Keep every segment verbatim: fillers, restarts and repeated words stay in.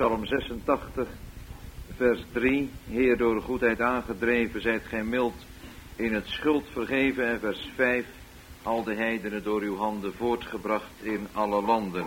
Psalm zesentachtig, vers drie. Heer, door de goedheid aangedreven, zijt gij mild in het schuld vergeven. En vers vijf. Al de heidenen door uw handen voortgebracht in alle landen.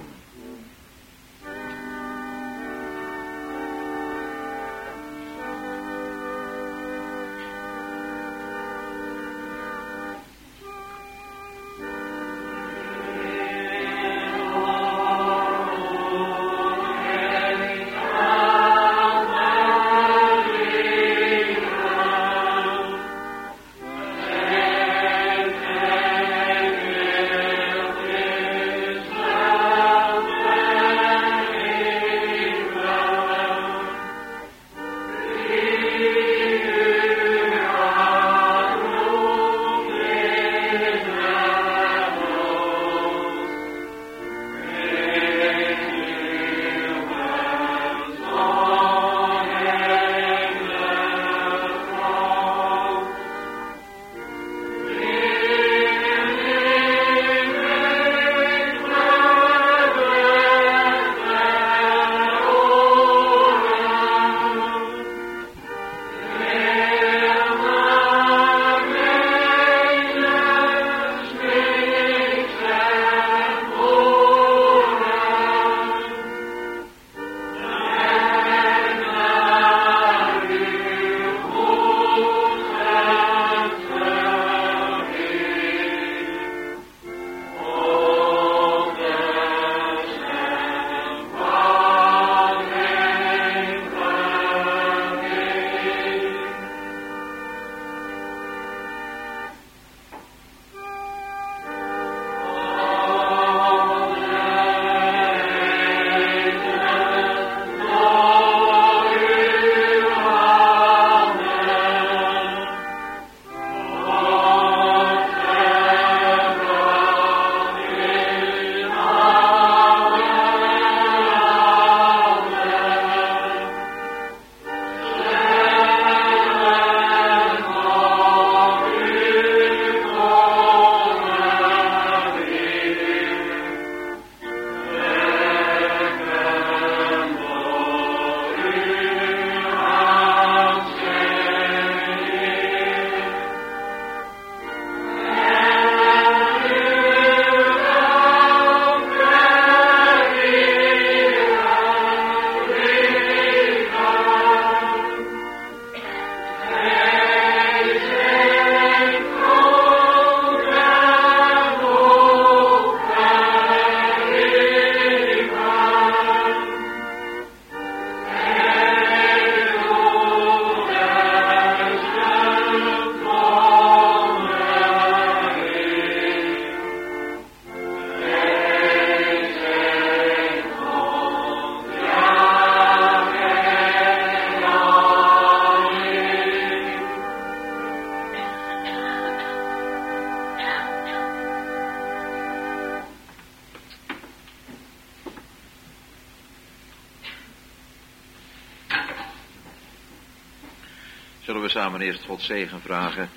Zullen we samen eerst Gods zegen vragen.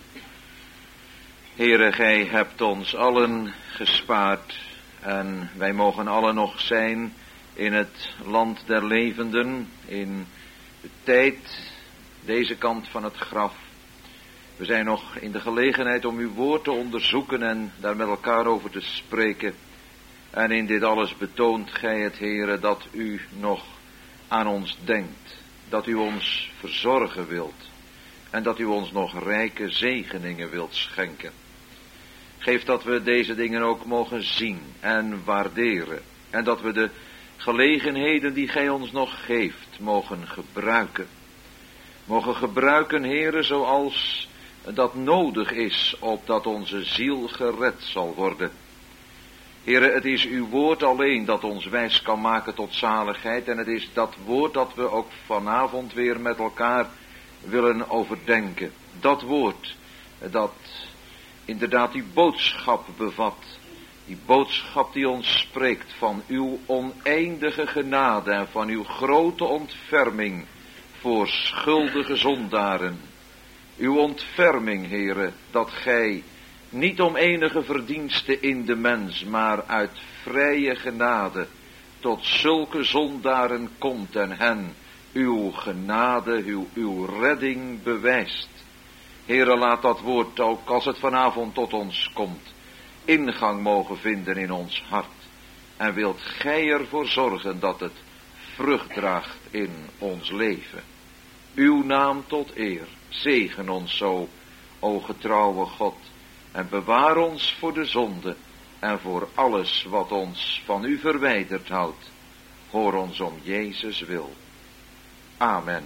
Heere, gij hebt ons allen gespaard en wij mogen allen nog zijn in het land der levenden, in de tijd, deze kant van het graf. We zijn nog in de gelegenheid om uw woord te onderzoeken en daar met elkaar over te spreken. En in dit alles betoont gij het, Heere, dat u nog aan ons denkt, dat u ons verzorgen wilt. En dat u ons nog rijke zegeningen wilt schenken. Geef dat we deze dingen ook mogen zien en waarderen. En dat we de gelegenheden die gij ons nog geeft, mogen gebruiken. Mogen gebruiken, Heere, zoals dat nodig is, opdat onze ziel gered zal worden. Heere, het is uw woord alleen dat ons wijs kan maken tot zaligheid. En het is dat woord dat we ook vanavond weer met elkaar willen overdenken. Dat woord dat inderdaad die boodschap bevat. Die boodschap die ons spreekt van uw oneindige genade en van uw grote ontferming voor schuldige zondaren. Uw ontferming, Heere, dat gij niet om enige verdienste in de mens, maar uit vrije genade tot zulke zondaren komt en hen uw genade, uw, uw redding bewijst. Heere, laat dat woord ook, als het vanavond tot ons komt, ingang mogen vinden in ons hart. En wilt gij ervoor zorgen dat het vrucht draagt in ons leven. Uw naam tot eer. Zegen ons zo, o getrouwe God. En bewaar ons voor de zonde en voor alles wat ons van u verwijderd houdt. Hoor ons om Jezus wil. Amen.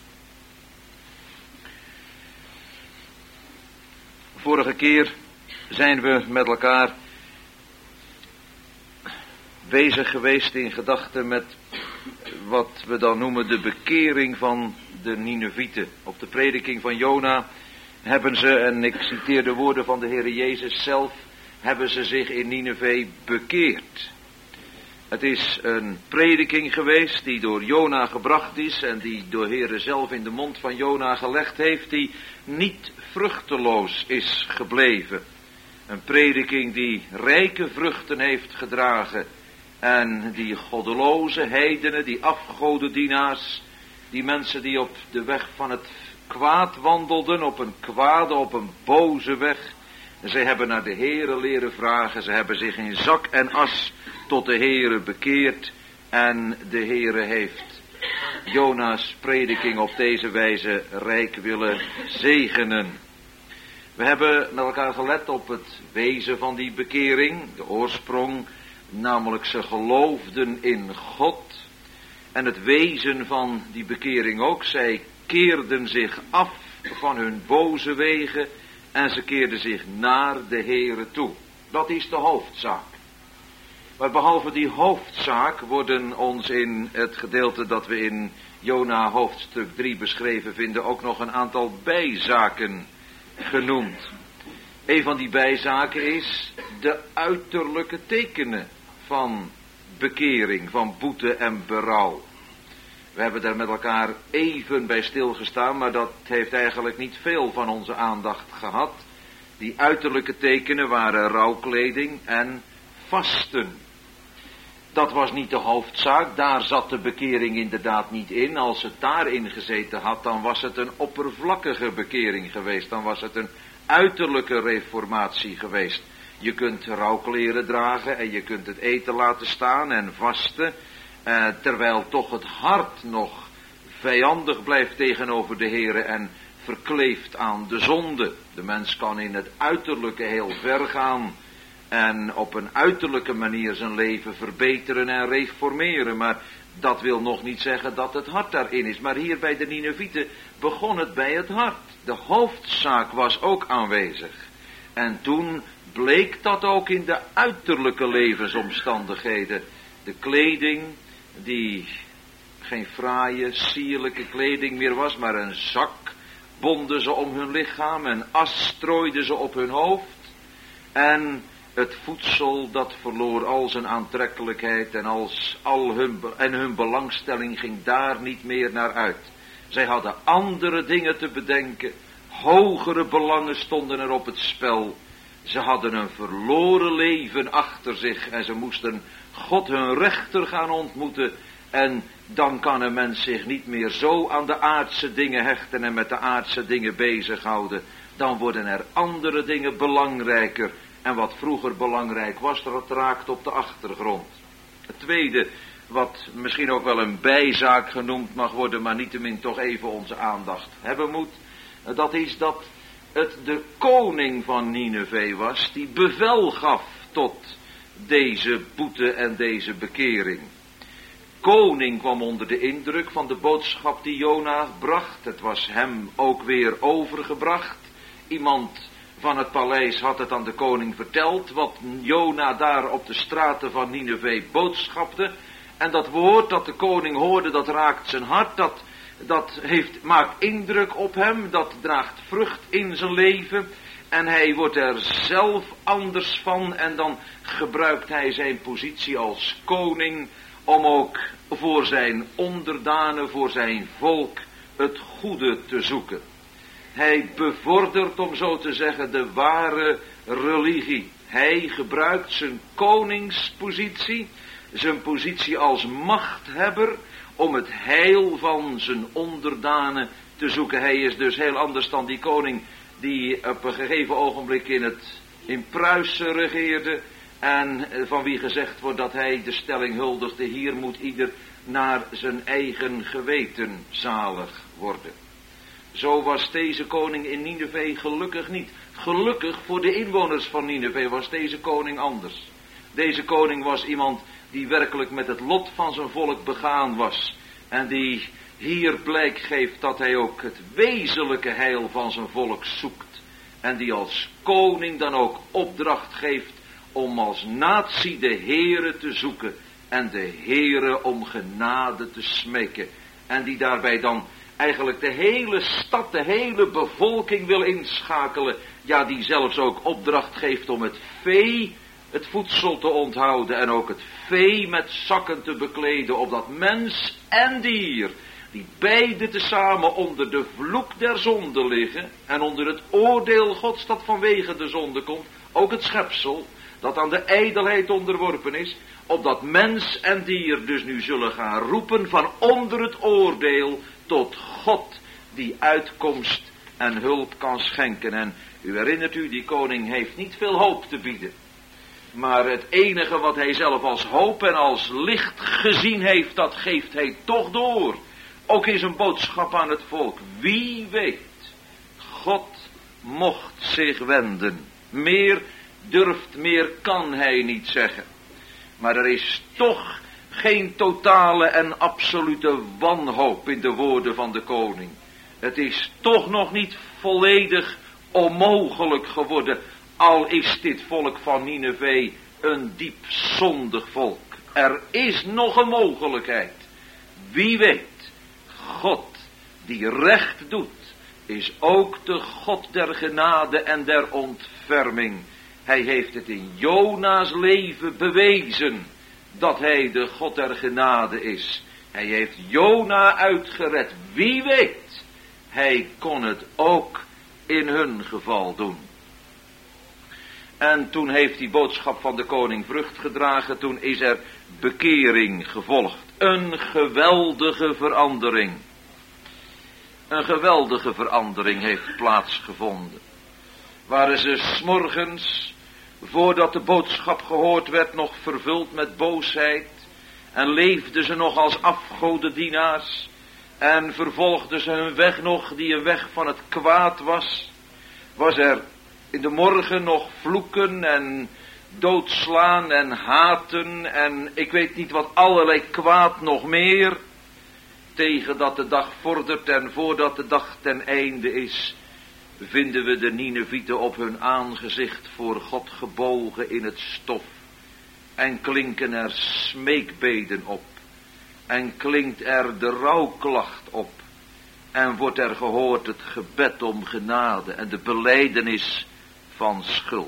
Vorige keer zijn we met elkaar bezig geweest in gedachten met wat we dan noemen de bekering van de Ninevieten. Op de prediking van Jona hebben ze, en ik citeer de woorden van de Heere Jezus zelf, hebben ze zich in Nineve bekeerd. Het is een prediking geweest die door Jona gebracht is en die door Heere zelf in de mond van Jona gelegd heeft, die niet vruchteloos is gebleven. Een prediking die rijke vruchten heeft gedragen en die goddeloze heidenen, die afgodendienaars, die mensen die op de weg van het kwaad wandelden, op een kwade, op een boze weg. Ze hebben naar de Heere leren vragen, ze hebben zich in zak en as tot de Heere bekeerd en de Heere heeft Jona's prediking op deze wijze rijk willen zegenen. We hebben met elkaar gelet op het wezen van die bekering, de oorsprong, namelijk ze geloofden in God. En het wezen van die bekering ook, zij keerden zich af van hun boze wegen en ze keerden zich naar de Heere toe. Dat is de hoofdzaak. Maar behalve die hoofdzaak worden ons in het gedeelte dat we in Jona hoofdstuk drie beschreven vinden ook nog een aantal bijzaken genoemd. Een van die bijzaken is de uiterlijke tekenen van bekering, van boete en berouw. We hebben daar met elkaar even bij stilgestaan, maar dat heeft eigenlijk niet veel van onze aandacht gehad. Die uiterlijke tekenen waren rouwkleding en vasten. Dat was niet de hoofdzaak, daar zat de bekering inderdaad niet in. Als het daarin gezeten had, dan was het een oppervlakkige bekering geweest. Dan was het een uiterlijke reformatie geweest. Je kunt rouwkleren dragen en je kunt het eten laten staan en vasten. Eh, terwijl toch het hart nog vijandig blijft tegenover de Heere en verkleefd aan de zonde. De mens kan in het uiterlijke heel ver gaan en op een uiterlijke manier zijn leven verbeteren en reformeren. Maar dat wil nog niet zeggen dat het hart daarin is. Maar hier bij de Ninevieten begon het bij het hart. De hoofdzaak was ook aanwezig. En toen bleek dat ook in de uiterlijke levensomstandigheden. De kleding die geen fraaie, sierlijke kleding meer was, maar een zak bonden ze om hun lichaam en as strooiden ze op hun hoofd. En het voedsel dat verloor al zijn aantrekkelijkheid en, als al hun, en hun belangstelling ging daar niet meer naar uit. Zij hadden andere dingen te bedenken, hogere belangen stonden er op het spel. Ze hadden een verloren leven achter zich en ze moesten God hun rechter gaan ontmoeten. En dan kan een mens zich niet meer zo aan de aardse dingen hechten en met de aardse dingen bezighouden. Dan worden er andere dingen belangrijker. En wat vroeger belangrijk was, dat raakt op de achtergrond. Het tweede, wat misschien ook wel een bijzaak genoemd mag worden, maar niettemin toch even onze aandacht hebben moet. Dat is dat het de koning van Nineve was die bevel gaf tot deze boete en deze bekering. Koning kwam onder de indruk van de boodschap die Jona bracht. Het was hem ook weer overgebracht. Iemand van het paleis had het aan de koning verteld, wat Jona daar op de straten van Nineve boodschapte. En dat woord dat de koning hoorde, dat raakt zijn hart, dat, dat heeft, maakt indruk op hem, dat draagt vrucht in zijn leven. En hij wordt er zelf anders van en dan gebruikt hij zijn positie als koning om ook voor zijn onderdanen, voor zijn volk, het goede te zoeken. Hij bevordert, om zo te zeggen, de ware religie. Hij gebruikt zijn koningspositie, zijn positie als machthebber om het heil van zijn onderdanen te zoeken. Hij is dus heel anders dan die koning die op een gegeven ogenblik in, het, in Pruisen regeerde en van wie gezegd wordt dat hij de stelling huldigde: hier moet ieder naar zijn eigen geweten zalig worden. Zo was deze koning in Nineve gelukkig niet. Gelukkig voor de inwoners van Nineve was deze koning anders. Deze koning was iemand die werkelijk met het lot van zijn volk begaan was. En die hier blijk geeft dat hij ook het wezenlijke heil van zijn volk zoekt. En die als koning dan ook opdracht geeft om als natie de Heere te zoeken. En de Heere om genade te smeken. En die daarbij dan eigenlijk de hele stad, de hele bevolking wil inschakelen. Ja, die zelfs ook opdracht geeft om het vee, het voedsel te onthouden en ook het vee met zakken te bekleden, opdat mens en dier, die beide tezamen onder de vloek der zonde liggen en onder het oordeel Gods dat vanwege de zonde komt, ook het schepsel dat aan de ijdelheid onderworpen is, opdat mens en dier dus nu zullen gaan roepen van onder het oordeel tot God die uitkomst en hulp kan schenken. En u herinnert u, die koning heeft niet veel hoop te bieden. Maar het enige wat hij zelf als hoop en als licht gezien heeft, dat geeft hij toch door. Ook in zijn boodschap aan het volk. Wie weet, God mocht zich wenden. Meer durft, meer kan hij niet zeggen. Maar er is toch geen totale en absolute wanhoop in de woorden van de koning. Het is toch nog niet volledig onmogelijk geworden, al is dit volk van Nineve een diep zondig volk. Er is nog een mogelijkheid. Wie weet, God die recht doet, is ook de God der genade en der ontferming. Hij heeft het in Jona's leven bewezen dat hij de God der genade is. Hij heeft Jona uitgered. Wie weet, hij kon het ook in hun geval doen. En toen heeft die boodschap van de koning vrucht gedragen. Toen is er bekering gevolgd. Een geweldige verandering. Een geweldige verandering heeft plaatsgevonden. Waren ze 's morgens, voordat de boodschap gehoord werd, nog vervuld met boosheid. En leefden ze nog als afgodendienaars. En vervolgden ze hun weg nog, die een weg van het kwaad was. Was er in de morgen nog vloeken en doodslaan en haten en ik weet niet wat allerlei kwaad nog meer. Tegen dat de dag vordert en voordat de dag ten einde is, vinden we de Ninevieten op hun aangezicht voor God gebogen in het stof. En klinken er smeekbeden op. En klinkt er de rouwklacht op. En wordt er gehoord het gebed om genade en de belijdenis van schuld.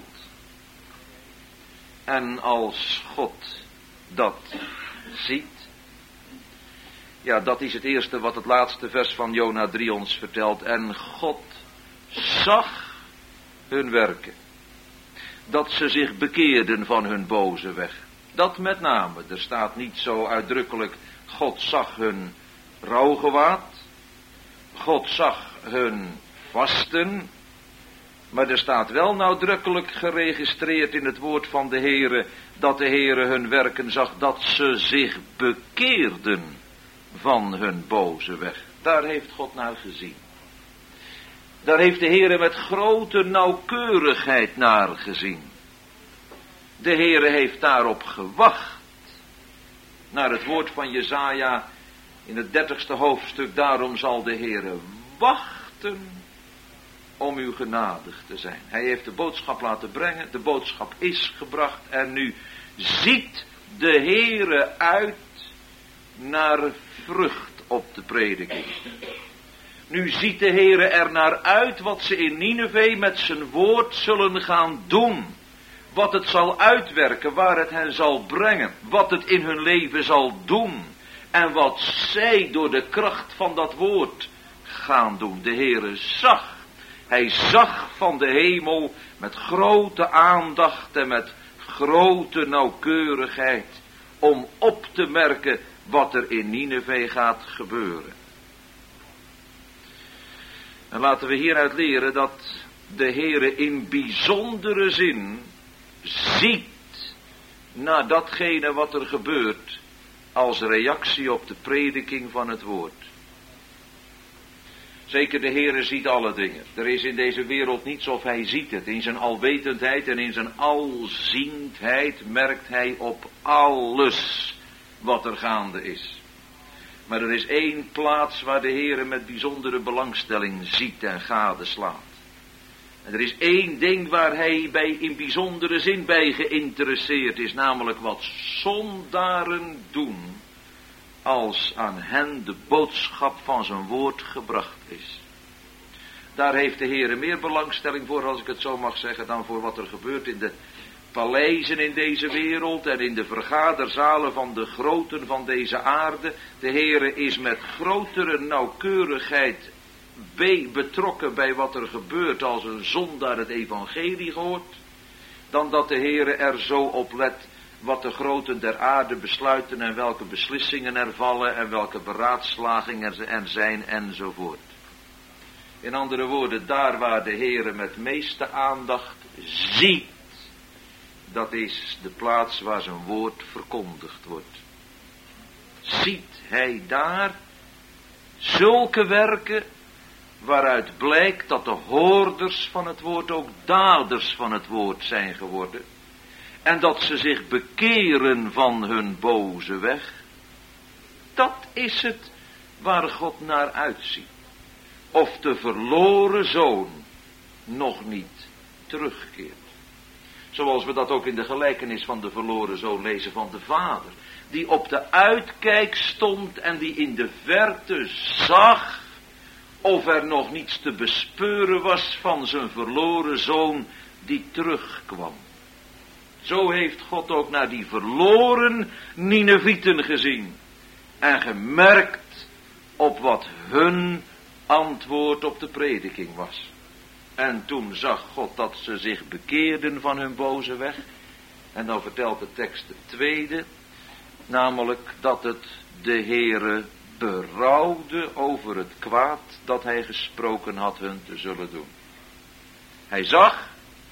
En als God dat ziet, ja, dat is het eerste wat het laatste vers van Jona drie ons vertelt. En God zag hun werken, dat ze zich bekeerden van hun boze weg. Dat met name, er staat niet zo uitdrukkelijk, God zag hun rouwgewaad, God zag hun vasten, maar er staat wel nadrukkelijk geregistreerd in het woord van de Heere, dat de Heere hun werken zag, dat ze zich bekeerden van hun boze weg. Daar heeft God naar gezien. Daar heeft de Heere met grote nauwkeurigheid naar gezien. De Heere heeft daarop gewacht. Naar het woord van Jesaja in het dertigste hoofdstuk. Daarom zal de Heere wachten om u genadig te zijn. Hij heeft de boodschap laten brengen. De boodschap is gebracht. En nu ziet de Heere uit naar vrucht op de prediking. Nu ziet de Heere er naar uit wat ze in Nineve met zijn woord zullen gaan doen. Wat het zal uitwerken, waar het hen zal brengen. Wat het in hun leven zal doen. En wat zij door de kracht van dat woord gaan doen. De Heere zag. Hij zag van de hemel met grote aandacht en met grote nauwkeurigheid om op te merken wat er in Nineve gaat gebeuren. En laten we hieruit leren dat de Heere in bijzondere zin ziet naar datgene wat er gebeurt als reactie op de prediking van het woord. Zeker de Heere ziet alle dingen. Er is in deze wereld niets of hij ziet het. In zijn alwetendheid en in zijn alziendheid merkt hij op alles wat er gaande is. Maar er is één plaats waar de Heere met bijzondere belangstelling ziet en gadeslaat. En er is één ding waar hij bij in bijzondere zin bij geïnteresseerd is, namelijk wat zondaren doen als aan hen de boodschap van zijn woord gebracht is. Daar heeft de Heere meer belangstelling voor, als ik het zo mag zeggen, dan voor wat er gebeurt in de paleizen in deze wereld en in de vergaderzalen van de groten van deze aarde. De Heere is met grotere nauwkeurigheid betrokken bij wat er gebeurt als een zondaar het evangelie hoort, dan dat de Heere er zo op let wat de groten der aarde besluiten en welke beslissingen er vallen en welke beraadslagingen er zijn enzovoort. In andere woorden, daar waar de Heere met meeste aandacht ziet, dat is de plaats waar zijn woord verkondigd wordt. Ziet hij daar zulke werken waaruit blijkt dat de hoorders van het woord ook daders van het woord zijn geworden. En dat ze zich bekeren van hun boze weg. Dat is het waar God naar uitziet. Of de verloren zoon nog niet terugkeert. Zoals we dat ook in de gelijkenis van de verloren zoon lezen van de vader. Die op de uitkijk stond en die in de verte zag of er nog niets te bespeuren was van zijn verloren zoon die terugkwam. Zo heeft God ook naar die verloren Ninevieten gezien en gemerkt op wat hun antwoord op de prediking was. En toen zag God dat ze zich bekeerden van hun boze weg. En dan vertelt de tekst het tweede, namelijk dat het de Heere berouwde over het kwaad dat hij gesproken had hun te zullen doen. Hij zag,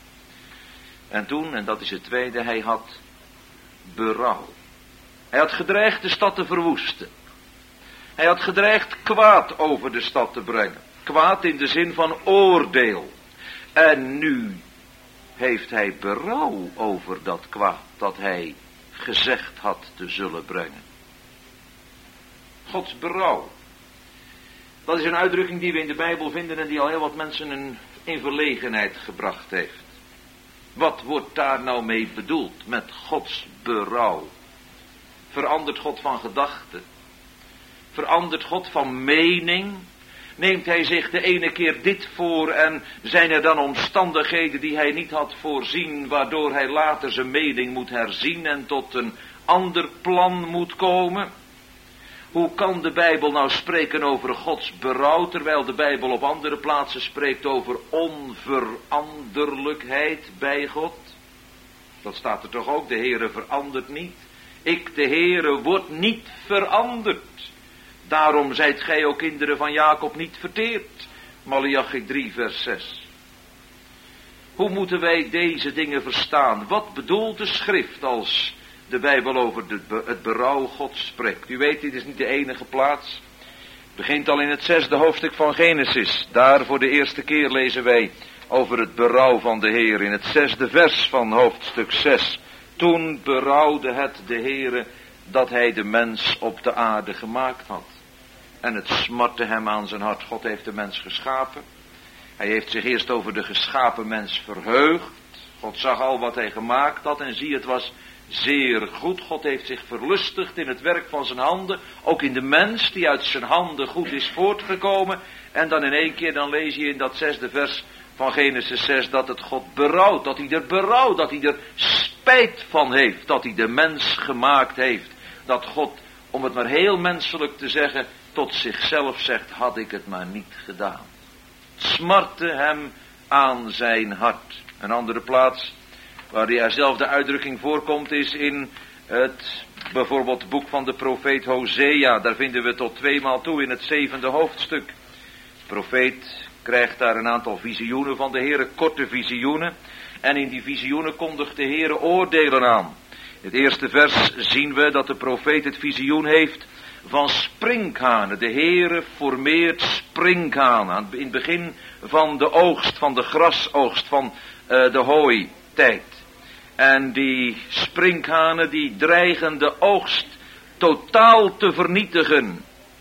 en toen, en dat is het tweede, hij had berouw. Hij had gedreigd de stad te verwoesten. Hij had gedreigd kwaad over de stad te brengen. Kwaad in de zin van oordeel. En nu heeft hij berouw over dat kwaad dat hij gezegd had te zullen brengen. Gods berouw. Dat is een uitdrukking die we in de Bijbel vinden en die al heel wat mensen in, in verlegenheid gebracht heeft. Wat wordt daar nou mee bedoeld met Gods berouw? Verandert God van gedachten? Verandert God van mening? Neemt hij zich de ene keer dit voor en zijn er dan omstandigheden die hij niet had voorzien, waardoor hij later zijn mening moet herzien en tot een ander plan moet komen? Hoe kan de Bijbel nou spreken over Gods berouw, terwijl de Bijbel op andere plaatsen spreekt over onveranderlijkheid bij God? Dat staat er toch ook, de Heere verandert niet. Ik, de Heere, word niet veranderd. Daarom zijt gij ook kinderen van Jacob niet verteerd. Maleachi drie vers zes. Hoe moeten wij deze dingen verstaan? Wat bedoelt de schrift als de Bijbel over de, het berouw Gods spreekt? U weet, dit is niet de enige plaats. Het begint al in het zesde hoofdstuk van Genesis. Daar voor de eerste keer lezen wij over het berouw van de Heer. In het zesde vers van hoofdstuk zes. Toen berouwde het de Heere dat hij de mens op de aarde gemaakt had. En het smartte hem aan zijn hart. God heeft de mens geschapen. Hij heeft zich eerst over de geschapen mens verheugd. God zag al wat hij gemaakt had en zie, het was zeer goed. God heeft zich verlustigd in het werk van zijn handen. Ook in de mens die uit zijn handen goed is voortgekomen. En dan in één keer, dan lees je in dat zesde vers van Genesis zes dat het God berouwt. Dat hij er berouwt, dat hij er spijt van heeft. Dat hij de mens gemaakt heeft. Dat God, om het maar heel menselijk te zeggen, tot zichzelf zegt, had ik het maar niet gedaan. Het smartte hem aan zijn hart. Een andere plaats waar diezelfde uitdrukking voorkomt is in Het, bijvoorbeeld het boek van de profeet Hosea, daar vinden we tot tweemaal toe in het zevende hoofdstuk. De profeet krijgt daar een aantal visioenen van de Heere, korte visioenen. En in die visioenen kondigt de Heere oordelen aan. In het eerste vers zien we dat de profeet het visioen heeft van sprinkhanen. De Heere formeert sprinkhanen in het begin van de oogst, van de grasoogst, van uh, de hooitijd. En die sprinkhanen die dreigen de oogst totaal te vernietigen.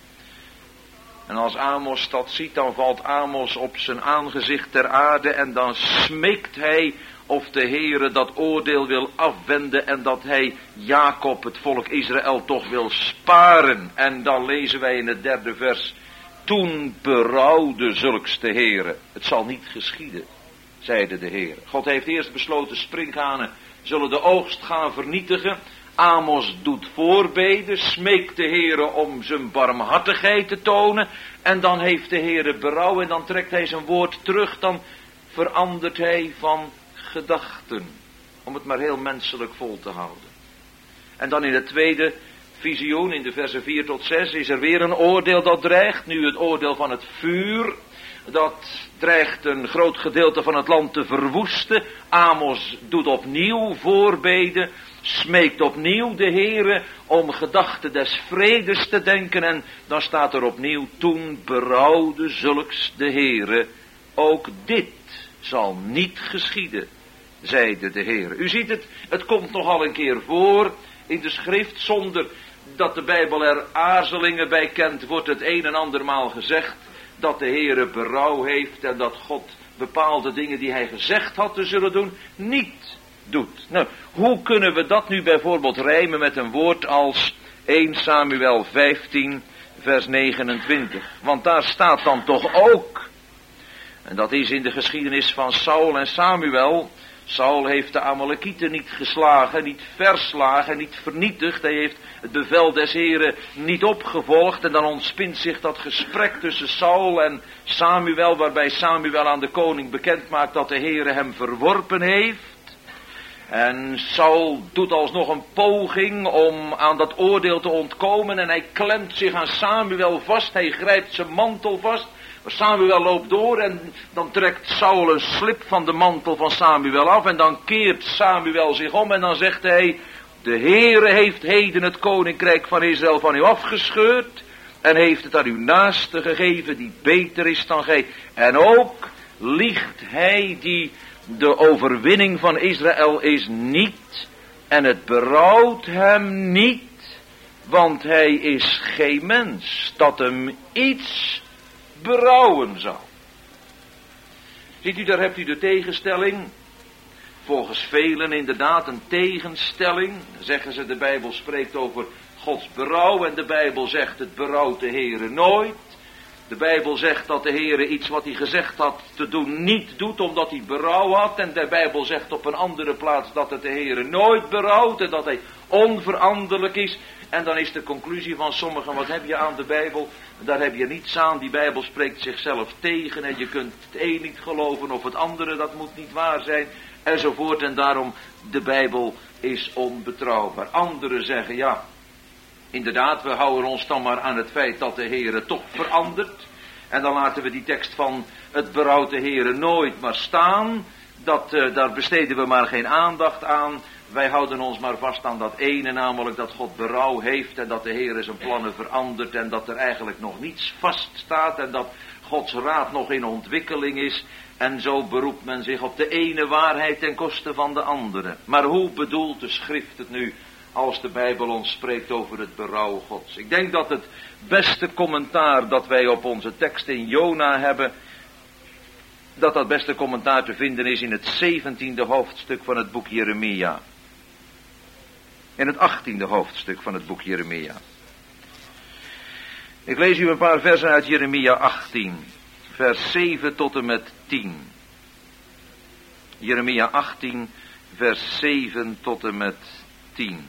En als Amos dat ziet, dan valt Amos op zijn aangezicht ter aarde en dan smeekt hij of de Heere dat oordeel wil afwenden en dat hij Jacob, het volk Israël, toch wil sparen. En dan lezen wij in het derde vers: toen berouwde zulks de Heere. Het zal niet geschieden, zeide de Heere. God heeft eerst besloten, sprinkhanen zullen de oogst gaan vernietigen. Amos doet voorbeden, smeekt de Heere om zijn barmhartigheid te tonen. En dan heeft de Heere berouw en dan trekt hij zijn woord terug. Dan verandert hij van gedachten. Om het maar heel menselijk vol te houden. En dan in het tweede visioen, in de versen vier tot zes, is er weer een oordeel dat dreigt. Nu het oordeel van het vuur. Dat dreigt een groot gedeelte van het land te verwoesten. Amos doet opnieuw voorbeden. Smeekt opnieuw de Heere om gedachten des vredes te denken. En dan staat er opnieuw: toen berouwde zulks de Heere. Ook dit zal niet geschieden, zeide de Heere. U ziet het, het komt nogal een keer voor in de schrift. Zonder dat de Bijbel er aarzelingen bij kent, wordt het een en andermaal gezegd dat de Heere berouw heeft en dat God bepaalde dingen die hij gezegd had te zullen doen, niet doet. Nou, hoe kunnen we dat nu bijvoorbeeld rijmen met een woord als eerste Samuel vijftien vers negenentwintig? Want daar staat dan toch ook, en dat is in de geschiedenis van Saul en Samuel. Saul heeft de Amalekieten niet geslagen, niet verslagen, niet vernietigd. Hij heeft het bevel des Heren niet opgevolgd. En dan ontspint zich dat gesprek tussen Saul en Samuel, waarbij Samuel aan de koning bekend maakt dat de Here hem verworpen heeft. En Saul doet alsnog een poging om aan dat oordeel te ontkomen. En hij klemt zich aan Samuel vast, hij grijpt zijn mantel vast. Maar Samuel loopt door en dan trekt Saul een slip van de mantel van Samuel af. En dan keert Samuel zich om en dan zegt hij: de Heere heeft heden het koninkrijk van Israël van u afgescheurd. En heeft het aan uw naaste gegeven die beter is dan gij. En ook liegt hij die de overwinning van Israël is niet. En het berouwt hem niet. Want hij is geen mens dat hem iets berouwen zou. Ziet u, daar hebt u de tegenstelling. Volgens velen inderdaad een tegenstelling. Zeggen ze, de Bijbel spreekt over Gods berouw en de Bijbel zegt het berouwt de Heere nooit. De Bijbel zegt dat de Heere iets wat hij gezegd had te doen niet doet omdat hij berouw had. En de Bijbel zegt op een andere plaats dat het de Heere nooit berouwt en dat hij onveranderlijk is. En dan is de conclusie van sommigen: wat heb je aan de Bijbel? Daar heb je niets aan. Die Bijbel spreekt zichzelf tegen en je kunt het een niet geloven of het andere, dat moet niet waar zijn. Enzovoort. En daarom, de Bijbel is onbetrouwbaar. Anderen zeggen: ja, inderdaad, we houden ons dan maar aan het feit dat de Heere toch verandert. En dan laten we die tekst van het berouwt de Heere nooit maar staan. Dat, uh, daar besteden we maar geen aandacht aan. Wij houden ons maar vast aan dat ene, namelijk dat God berouw heeft en dat de Heere zijn plannen verandert en dat er eigenlijk nog niets vaststaat en dat Gods raad nog in ontwikkeling is. En zo beroept men zich op de ene waarheid ten koste van de andere. Maar hoe bedoelt de schrift het nu als de Bijbel ons spreekt over het berouw Gods? Ik denk dat het beste commentaar dat wij op onze tekst in Jona hebben, dat dat beste commentaar te vinden is in het zeventiende hoofdstuk van het boek Jeremia. In het achttiende hoofdstuk van het boek Jeremia. Ik lees u een paar versen uit Jeremia achttien. Vers zeven tot en met tien. Jeremia achttien, vers zeven tot en met tien.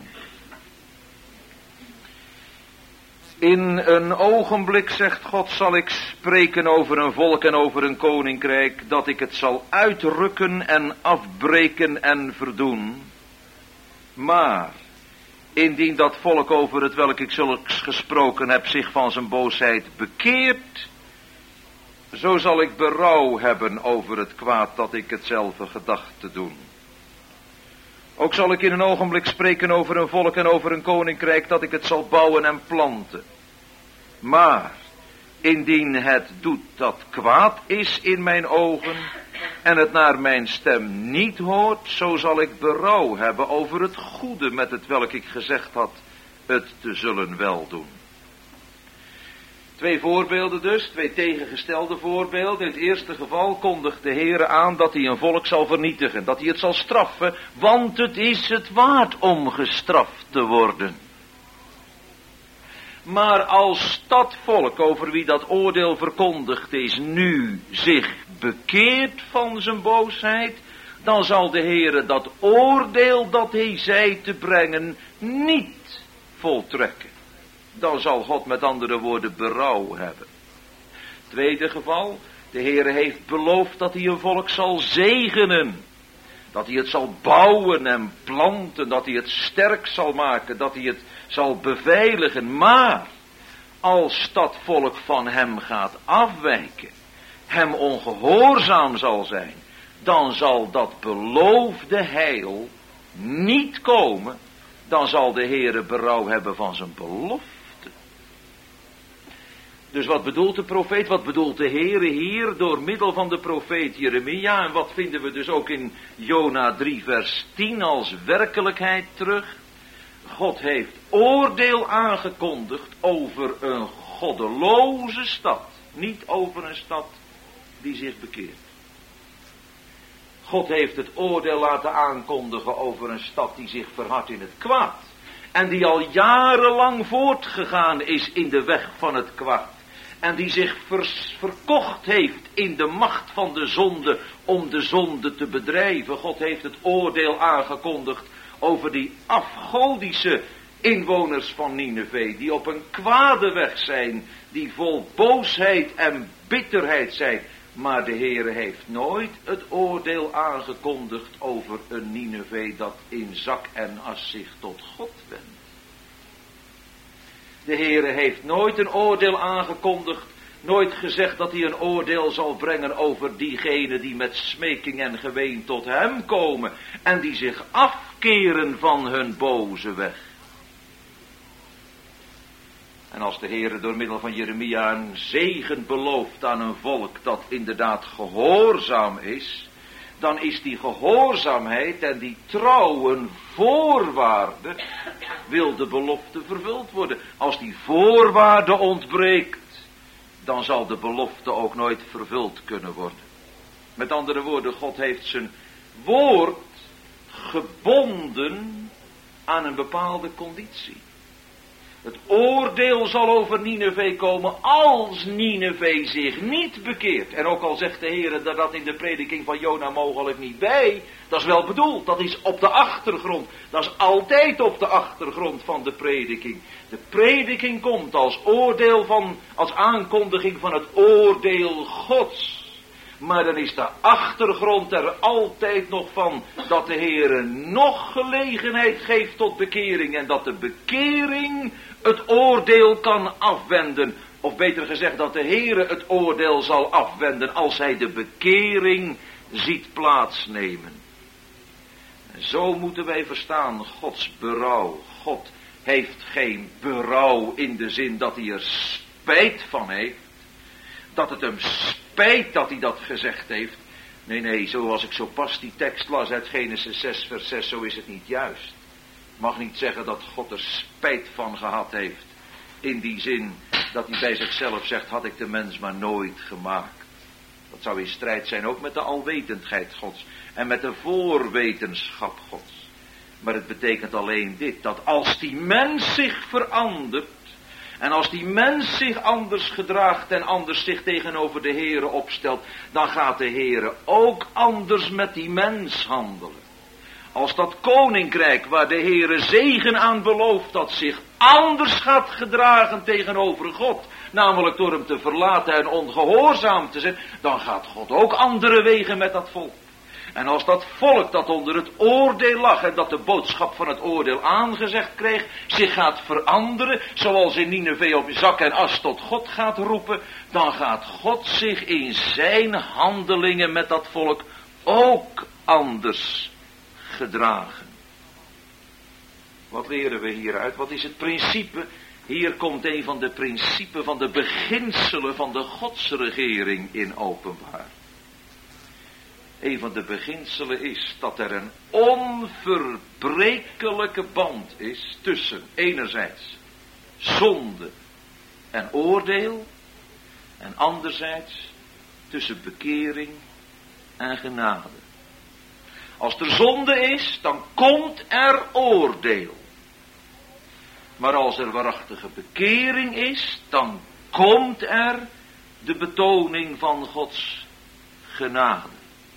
In een ogenblik, zegt God, zal ik spreken over een volk en over een koninkrijk, dat ik het zal uitrukken en afbreken en verdoen. Maar Indien dat volk over het welk ik zulks gesproken heb zich van zijn boosheid bekeert, zo zal ik berouw hebben over het kwaad dat ik hetzelfde gedacht te doen. Ook zal ik in een ogenblik spreken over een volk en over een koninkrijk dat ik het zal bouwen en planten. Maar indien het doet dat kwaad is in mijn ogen en het naar mijn stem niet hoort, zo zal ik berouw hebben over het goede met het welk ik gezegd had het te zullen weldoen. Twee voorbeelden dus, twee tegengestelde voorbeelden. In het eerste geval kondigt de Heere aan dat hij een volk zal vernietigen, dat hij het zal straffen, want het is het waard om gestraft te worden. Maar als dat volk over wie dat oordeel verkondigd is nu zich bekeert van zijn boosheid, dan zal de Heere dat oordeel dat hij zei te brengen niet voltrekken. Dan zal God met andere woorden berouw hebben. Tweede geval, de Heere heeft beloofd dat hij een volk zal zegenen. Dat hij het zal bouwen en planten, dat hij het sterk zal maken, dat hij het zal beveiligen. Maar als dat volk van hem gaat afwijken, hem ongehoorzaam zal zijn, dan zal dat beloofde heil niet komen. Dan zal de Heere berouw hebben van zijn belofte. Dus wat bedoelt de profeet, wat bedoelt de Heere hier door middel van de profeet Jeremia? En wat vinden we dus ook in Jona drie vers tien als werkelijkheid terug? God heeft oordeel aangekondigd over een goddeloze stad. Niet over een stad die zich bekeert. God heeft het oordeel laten aankondigen over een stad die zich verhardt in het kwaad. En die al jarenlang voortgegaan is in de weg van het kwaad. En die zich vers, verkocht heeft in de macht van de zonde om de zonde te bedrijven. God heeft het oordeel aangekondigd over die afgodische inwoners van Nineve. Die op een kwade weg zijn. Die vol boosheid en bitterheid zijn. Maar de Heere heeft nooit het oordeel aangekondigd over een Nineve dat in zak en as zich tot God wendt. De Heere heeft nooit een oordeel aangekondigd, nooit gezegd dat hij een oordeel zal brengen over diegenen die met smeking en geween tot hem komen en die zich afkeren van hun boze weg. En als de Heere door middel van Jeremia een zegen belooft aan een volk dat inderdaad gehoorzaam is, dan is die gehoorzaamheid en die trouw een voorwaarde, wil de belofte vervuld worden. Als die voorwaarde ontbreekt, dan zal de belofte ook nooit vervuld kunnen worden. Met andere woorden, God heeft zijn woord gebonden aan een bepaalde conditie. Het oordeel zal over Nineve komen als Nineve zich niet bekeert. En ook al zegt de Heer dat dat in de prediking van Jona mogelijk niet bij, dat is wel bedoeld, dat is op de achtergrond. Dat is altijd op de achtergrond van de prediking. De prediking komt als oordeel van, als aankondiging van het oordeel Gods. Maar dan is de achtergrond er altijd nog van dat de Heer nog gelegenheid geeft tot bekering. En dat de bekering het oordeel kan afwenden. Of beter gezegd dat de Heer het oordeel zal afwenden als hij de bekering ziet plaatsnemen. En zo moeten wij verstaan Gods berouw. God heeft geen berouw in de zin dat hij er spijt van heeft. Dat het hem spijt dat hij dat gezegd heeft. Nee, nee, zoals ik zo pas die tekst las uit Genesis zes vers zes, zo is het niet juist. Ik mag niet zeggen dat God er spijt van gehad heeft. In die zin dat hij bij zichzelf zegt, had ik de mens maar nooit gemaakt. Dat zou in strijd zijn ook met de alwetendheid Gods. En met de voorwetenschap Gods. Maar het betekent alleen dit, dat als die mens zich verandert. En als die mens zich anders gedraagt en anders zich tegenover de Heere opstelt, dan gaat de Heere ook anders met die mens handelen. Als dat koninkrijk waar de Heere zegen aan belooft, dat zich anders gaat gedragen tegenover God, namelijk door hem te verlaten en ongehoorzaam te zijn, dan gaat God ook andere wegen met dat volk. En als dat volk dat onder het oordeel lag en dat de boodschap van het oordeel aangezegd kreeg, zich gaat veranderen, zoals in Nineve op zak en as tot God gaat roepen, dan gaat God zich in zijn handelingen met dat volk ook anders gedragen. Wat leren we hieruit? Wat is het principe? Hier komt een van de principes van de beginselen van de godsregering in openbaar. Een van de beginselen is dat er een onverbrekelijke band is tussen enerzijds zonde en oordeel en anderzijds tussen bekering en genade. Als er zonde is, dan komt er oordeel. Maar als er waarachtige bekering is, dan komt er de betoning van Gods genade.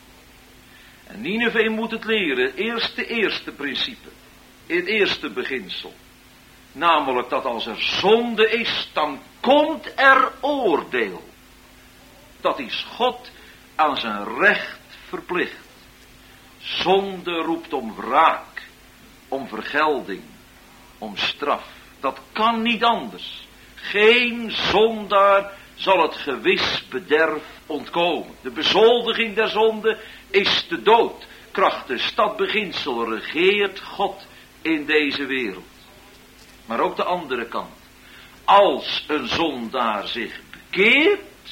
En Nineve moet het leren, het eerste, eerste principe, het eerste beginsel. Namelijk dat als er zonde is, dan komt er oordeel. Dat is God aan zijn recht verplicht. Zonde roept om wraak, om vergelding, om straf. Dat kan niet anders. Geen zondaar zal het gewis bederf ontkomen. De bezoldiging der zonde is de dood. Krachtens dat beginsel regeert God in deze wereld. Maar ook de andere kant. Als een zondaar zich bekeert,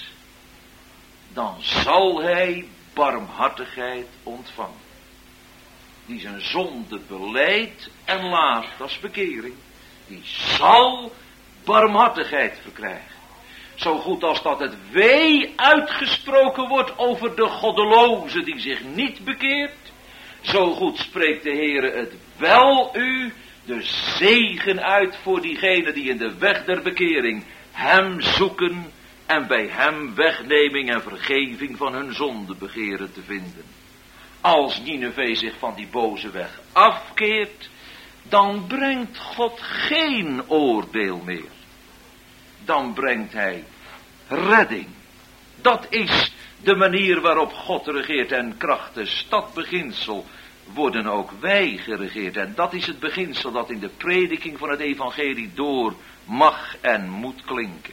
dan zal hij barmhartigheid ontvangen. Die zijn zonde belijdt en laat, dat is bekering. Die zal barmhartigheid verkrijgen. Zo goed als dat het wee uitgesproken wordt over de goddeloze die zich niet bekeert. Zo goed spreekt de Heere het wel u, de zegen uit voor diegenen die in de weg der bekering hem zoeken en bij hem wegneming en vergeving van hun zonde begeren te vinden. Als Nineve zich van die boze weg afkeert, dan brengt God geen oordeel meer. Dan brengt hij redding. Dat is de manier waarop God regeert en krachtens dat beginsel worden ook wij geregeerd. En dat is het beginsel dat in de prediking van het evangelie door mag en moet klinken.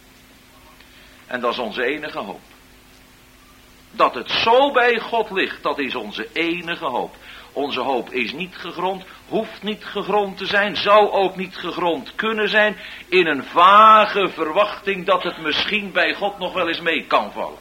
En dat is onze enige hoop. Dat het zo bij God ligt, dat is onze enige hoop. Onze hoop is niet gegrond, hoeft niet gegrond te zijn, zou ook niet gegrond kunnen zijn in een vage verwachting dat het misschien bij God nog wel eens mee kan vallen.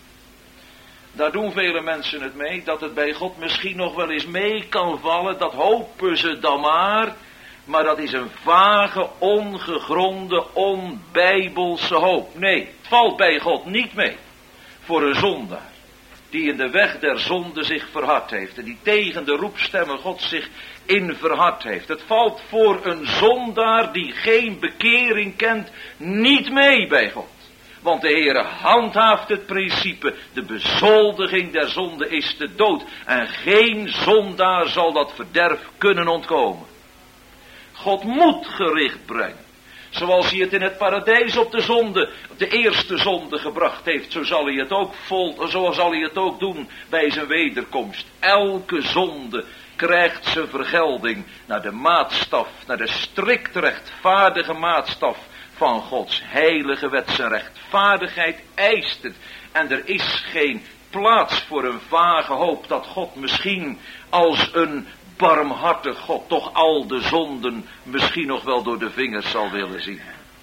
Daar doen vele mensen het mee, dat het bij God misschien nog wel eens mee kan vallen, dat hopen ze dan maar. Maar dat is een vage, ongegronde, onbijbelse hoop. Nee, het valt bij God niet mee voor een zondaar die in de weg der zonde zich verhard heeft en die tegen de roepstemmen God zich in verhard heeft. Het valt voor een zondaar die geen bekering kent niet mee bij God. Want de Heere handhaaft het principe, de bezoldiging der zonde is de dood en geen zondaar zal dat verderf kunnen ontkomen. God moet gericht brengen. Zoals hij het in het paradijs op de zonde, op de eerste zonde gebracht heeft, zo zal hij het ook vol, zo zal hij het ook doen bij zijn wederkomst. Elke zonde krijgt zijn vergelding naar de maatstaf, naar de strikt rechtvaardige maatstaf van Gods heilige wet. Zijn rechtvaardigheid eist het. En er is geen plaats voor een vage hoop dat God misschien als een barmhartig God toch al de zonden misschien nog wel door de vingers zal willen zien.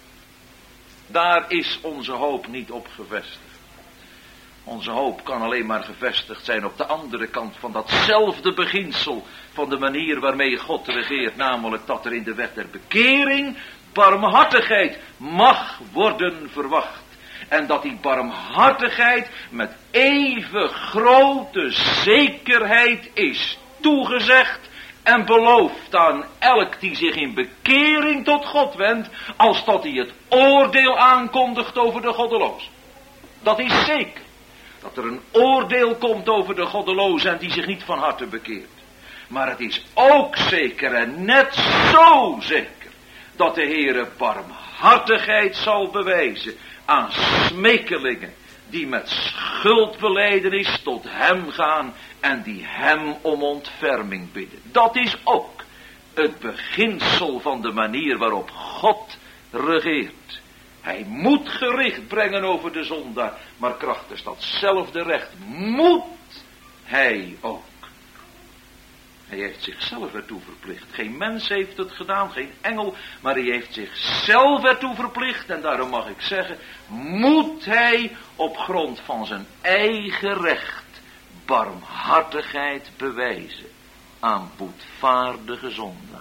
Daar is onze hoop niet op gevestigd. Onze hoop kan alleen maar gevestigd zijn op de andere kant van datzelfde beginsel van de manier waarmee God regeert, namelijk dat er in de weg der bekering barmhartigheid mag worden verwacht. En dat die barmhartigheid met even grote zekerheid is toegezegd en beloofd aan elk die zich in bekering tot God wendt, als dat hij het oordeel aankondigt over de goddelozen. Dat is zeker. Dat er een oordeel komt over de goddelozen en die zich niet van harte bekeert. Maar het is ook zeker en net zo zeker dat de Heere barmhartigheid zal bewijzen aan smekelingen die met schuldbelijdenis tot hem gaan en die hem om ontferming bidden. Dat is ook het beginsel van de manier waarop God regeert. Hij moet gericht brengen over de zondaar, maar krachtens datzelfde recht moet hij ook. Hij heeft zichzelf ertoe verplicht. Geen mens heeft het gedaan, geen engel, maar hij heeft zichzelf ertoe verplicht. En daarom mag ik zeggen, moet hij op grond van zijn eigen recht barmhartigheid bewijzen aan boetvaardige zondaren.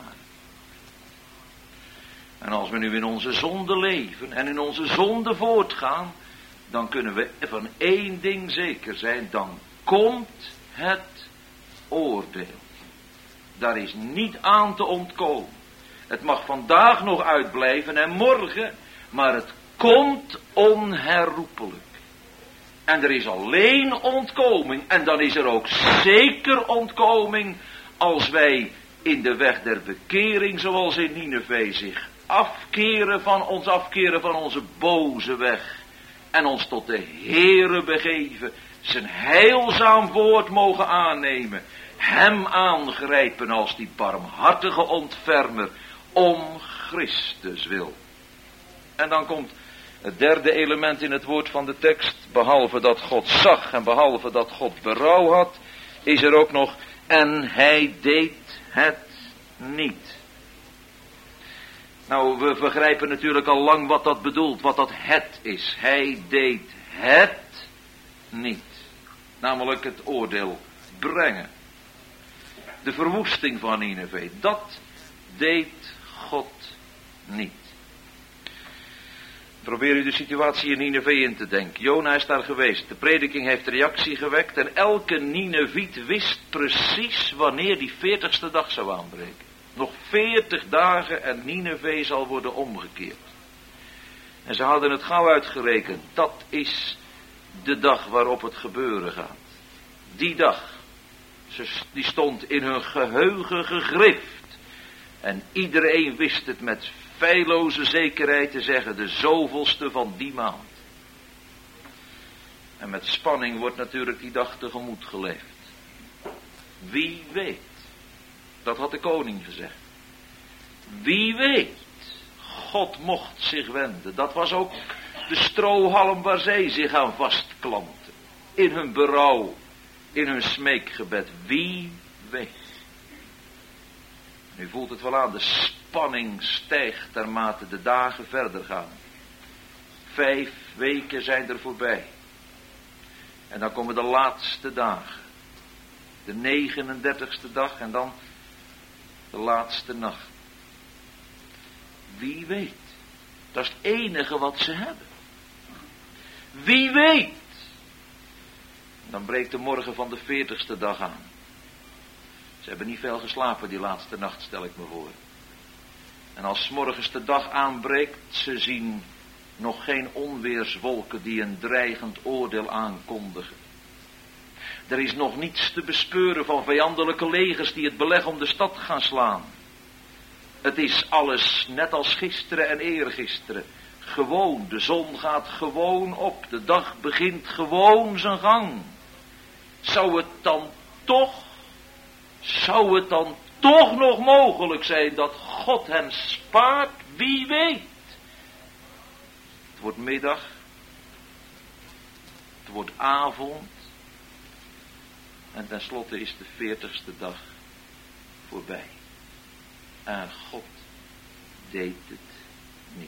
En als we nu in onze zonde leven en in onze zonde voortgaan, dan kunnen we van één ding zeker zijn, dan komt het oordeel. Daar is niet aan te ontkomen. Het mag vandaag nog uitblijven en morgen, maar het komt onherroepelijk. En er is alleen ontkoming, en dan is er ook zeker ontkoming, als wij in de weg der bekering, zoals in Nineve, zich afkeren van ons afkeren van onze boze weg en ons tot de Heere begeven, zijn heilzaam woord mogen aannemen, hem aangrijpen als die barmhartige ontfermer om Christus wil. En dan komt het derde element in het woord van de tekst, behalve dat God zag en behalve dat God berouw had, is er ook nog en hij deed het niet. Nou, we begrijpen natuurlijk al lang wat dat bedoelt, wat dat het is. Hij deed het niet. Namelijk het oordeel brengen. De verwoesting van Nineve, dat deed God niet. Probeer u de situatie in Nineve in te denken. Jona is daar geweest. De prediking heeft reactie gewekt. En elke Nineviet wist precies wanneer die veertigste dag zou aanbreken. Nog veertig dagen en Nineve zal worden omgekeerd. En ze hadden het gauw uitgerekend. Dat is de dag waarop het gebeuren gaat. Die dag. Die stond in hun geheugen gegrift. En iedereen wist het met feilloze zekerheid te zeggen, de zoveelste van die maand. En met spanning wordt natuurlijk die dag tegemoet geleefd. Wie weet, dat had de koning gezegd. Wie weet, God mocht zich wenden. Dat was ook de strohalm waar zij zich aan vastklampten. In hun berouw, in hun smeekgebed. Wie weet. U voelt het wel aan, de spanning stijgt naarmate de dagen verder gaan. Vijf weken zijn er voorbij. En dan komen de laatste dagen. De negenendertigste dag en dan de laatste nacht. Wie weet. Dat is het enige wat ze hebben. Wie weet. Dan breekt de morgen van de veertigste dag aan. Ze hebben niet veel geslapen die laatste nacht, stel ik me voor. En als 's morgens de dag aanbreekt, ze zien nog geen onweerswolken die een dreigend oordeel aankondigen. Er is nog niets te bespeuren van vijandelijke legers die het beleg om de stad gaan slaan. Het is alles net als gisteren en eergisteren. Gewoon, de zon gaat gewoon op. De dag begint gewoon zijn gang. Zou het dan toch, zou het dan toch nog mogelijk zijn dat God hem spaart? Wie weet. Het wordt middag. Het wordt avond. En tenslotte is de veertigste dag voorbij. En God deed het niet.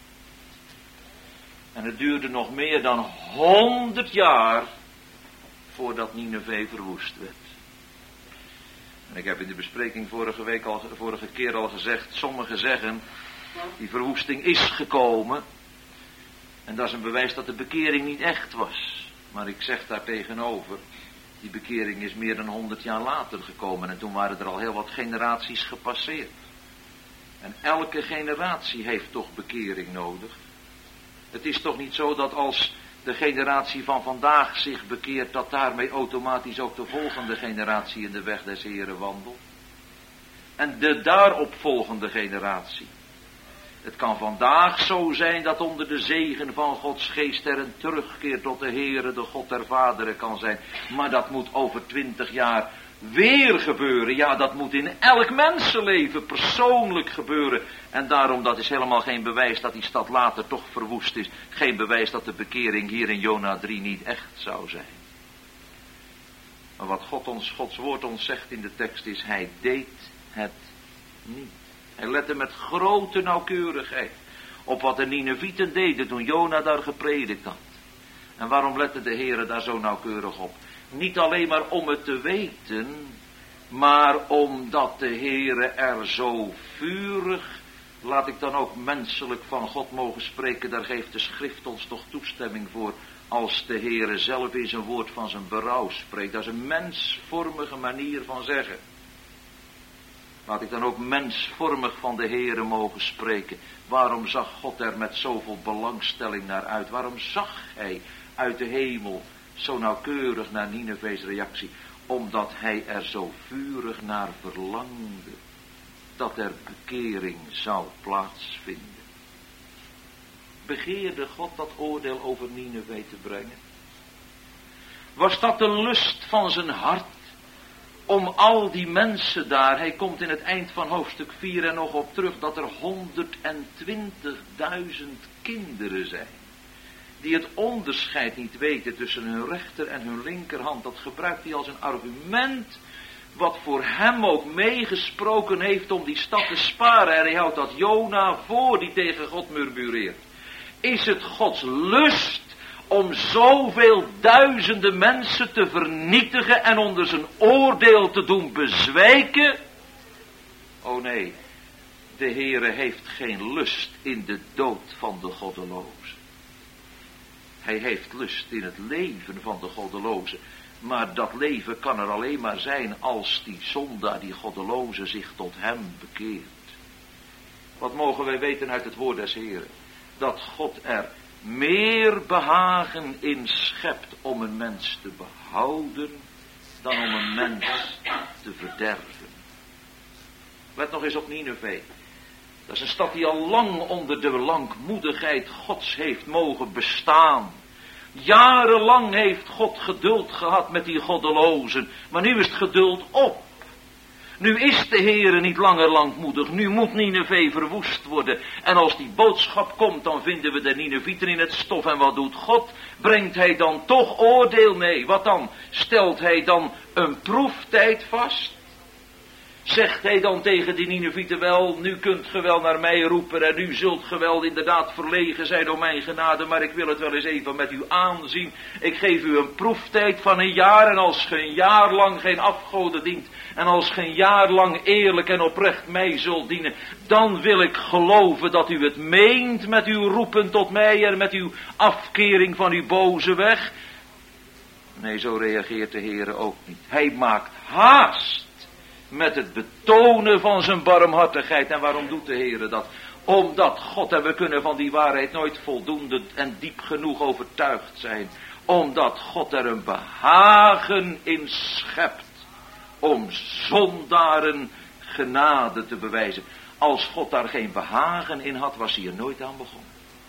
En het duurde nog meer dan honderd jaar voordat Nineve verwoest werd. En ik heb in de bespreking vorige week al, vorige keer al gezegd, sommigen zeggen, die verwoesting is gekomen. En dat is een bewijs dat de bekering niet echt was. Maar ik zeg daar tegenover, die bekering is meer dan honderd jaar later gekomen. En toen waren er al heel wat generaties gepasseerd. En elke generatie heeft toch bekering nodig. Het is toch niet zo dat als de generatie van vandaag zich bekeert, dat daarmee automatisch ook de volgende generatie in de weg des Heren wandelt. En de daaropvolgende generatie. Het kan vandaag zo zijn dat onder de zegen van Gods geest er een terugkeer tot de Heere, de God der Vaderen kan zijn. Maar dat moet over twintig jaar weer gebeuren. Ja, dat moet in elk mensenleven persoonlijk gebeuren. En daarom, dat is helemaal geen bewijs dat die stad later toch verwoest is. Geen bewijs dat de bekering hier in Jona drie niet echt zou zijn. Maar wat God ons, Gods woord ons zegt in de tekst is, hij deed het niet. Hij lette met grote nauwkeurigheid op wat de Ninevieten deden toen Jona daar gepredikt had. En waarom lette de Heere daar zo nauwkeurig op? Niet alleen maar om het te weten, maar omdat de Heere er zo vurig, laat ik dan ook menselijk van God mogen spreken, daar geeft de schrift ons toch toestemming voor, als de Heere zelf in zijn woord van zijn berouw spreekt. Dat is een mensvormige manier van zeggen. Laat ik dan ook mensvormig van de Heere mogen spreken. Waarom zag God er met zoveel belangstelling naar uit? Waarom zag hij uit de hemel zo nauwkeurig naar Nineve's reactie? Omdat hij er zo vurig naar verlangde dat er bekering zou plaatsvinden. Begeerde God dat oordeel over Nineve te brengen? Was dat de lust van zijn hart om al die mensen daar, hij komt in het eind van hoofdstuk vier er nog op terug, dat er honderdtwintigduizend kinderen zijn, die het onderscheid niet weten tussen hun rechter en hun linkerhand. Dat gebruikt hij als een argument, wat voor hem ook meegesproken heeft om die stad te sparen. En hij houdt dat Jona voor die tegen God murmureert. Is het Gods lust om zoveel duizenden mensen te vernietigen en onder zijn oordeel te doen bezwijken? Oh nee, de Heere heeft geen lust in de dood van de goddelozen. Hij heeft lust in het leven van de goddelozen. Maar dat leven kan er alleen maar zijn als die zondaar, die goddeloze, zich tot hem bekeert. Wat mogen wij weten uit het woord des Heeren? Dat God er meer behagen in schept om een mens te behouden dan om een mens te verderven. Let nog eens op Nineve. Dat is een stad die al lang onder de langmoedigheid Gods heeft mogen bestaan. Jarenlang heeft God geduld gehad met die goddelozen, maar nu is het geduld op. Nu is de Heere niet langer langmoedig, nu moet Nineve verwoest worden. En als die boodschap komt, dan vinden we de Ninevieten in het stof. En wat doet God? Brengt hij dan toch oordeel? Nee, wat dan? Stelt hij dan een proeftijd vast? Zegt hij dan tegen die Ninevieten wel, nu kunt ge wel naar mij roepen en nu zult ge wel inderdaad verlegen zijn door mijn genade, maar ik wil het wel eens even met u aanzien. Ik geef u een proeftijd van een jaar en als ge een jaar lang geen afgoden dient en als ge een jaar lang eerlijk en oprecht mij zult dienen, dan wil ik geloven dat u het meent met uw roepen tot mij en met uw afkering van uw boze weg. Nee, zo reageert de Heere ook niet. Hij maakt haast met het betonen van zijn barmhartigheid. En waarom doet de Heere dat? Omdat God, en we kunnen van die waarheid nooit voldoende en diep genoeg overtuigd zijn, omdat God er een behagen in schept om zondaren genade te bewijzen. Als God daar geen behagen in had, was hij er nooit aan begonnen.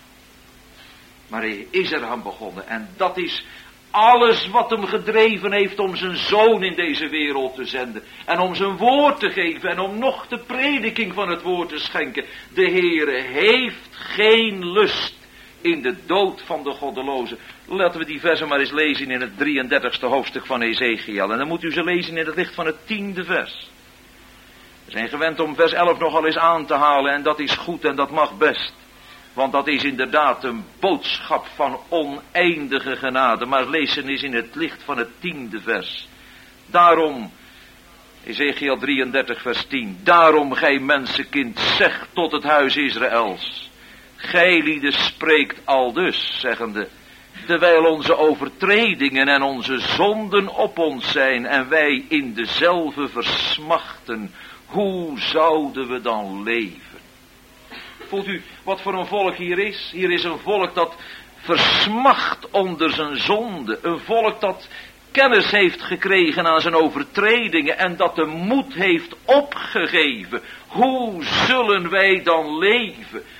Maar hij is er aan begonnen en dat is alles wat hem gedreven heeft om zijn zoon in deze wereld te zenden. En om zijn woord te geven en om nog de prediking van het woord te schenken. De Heere heeft geen lust in de dood van de goddelozen. Laten we die versen maar eens lezen in het drieëndertigste hoofdstuk van Ezekiel. En dan moet u ze lezen in het licht van het tiende vers. We zijn gewend om vers elf nogal eens aan te halen en dat is goed en dat mag best. Want dat is inderdaad een boodschap van oneindige genade. Maar lezen is in het licht van het tiende vers. Daarom, Ezekiel drieëndertig vers tien. Daarom, gij mensenkind, zeg tot het huis Israëls. Gij lieden spreekt aldus, zeggende, terwijl onze overtredingen en onze zonden op ons zijn en wij in dezelfde versmachten. Hoe zouden we dan leven? Voelt u wat voor een volk hier is? Hier is een volk dat versmacht onder zijn zonde. Een volk dat kennis heeft gekregen aan zijn overtredingen en dat de moed heeft opgegeven. Hoe zullen wij dan leven?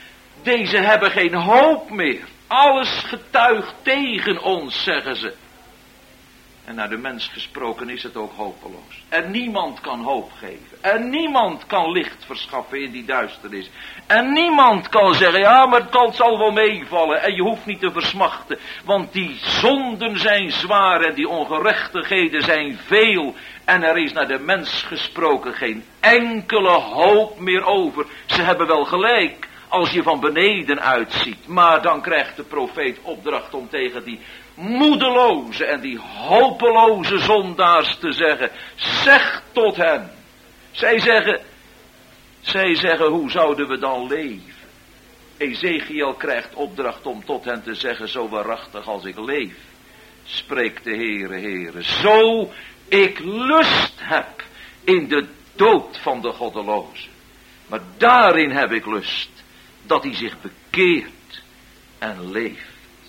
Deze hebben geen hoop meer. Alles getuigt tegen ons, zeggen ze. En naar de mens gesproken is het ook hopeloos. En niemand kan hoop geven. En niemand kan licht verschaffen in die duisternis. En niemand kan zeggen, ja, maar het zal wel meevallen. En je hoeft niet te versmachten. Want die zonden zijn zwaar en die ongerechtigheden zijn veel. En er is naar de mens gesproken geen enkele hoop meer over. Ze hebben wel gelijk als je van beneden uitziet. Maar dan krijgt de profeet opdracht om tegen die moedeloze en die hopeloze zondaars te zeggen, zeg tot hen. Zij zeggen, zij zeggen, hoe zouden we dan leven? Ezekiel krijgt opdracht om tot hen te zeggen, zo waarachtig als ik leef, spreekt de Heere, Heere, zo ik lust heb in de dood van de goddeloze. Maar daarin heb ik lust, dat hij zich bekeert en leeft.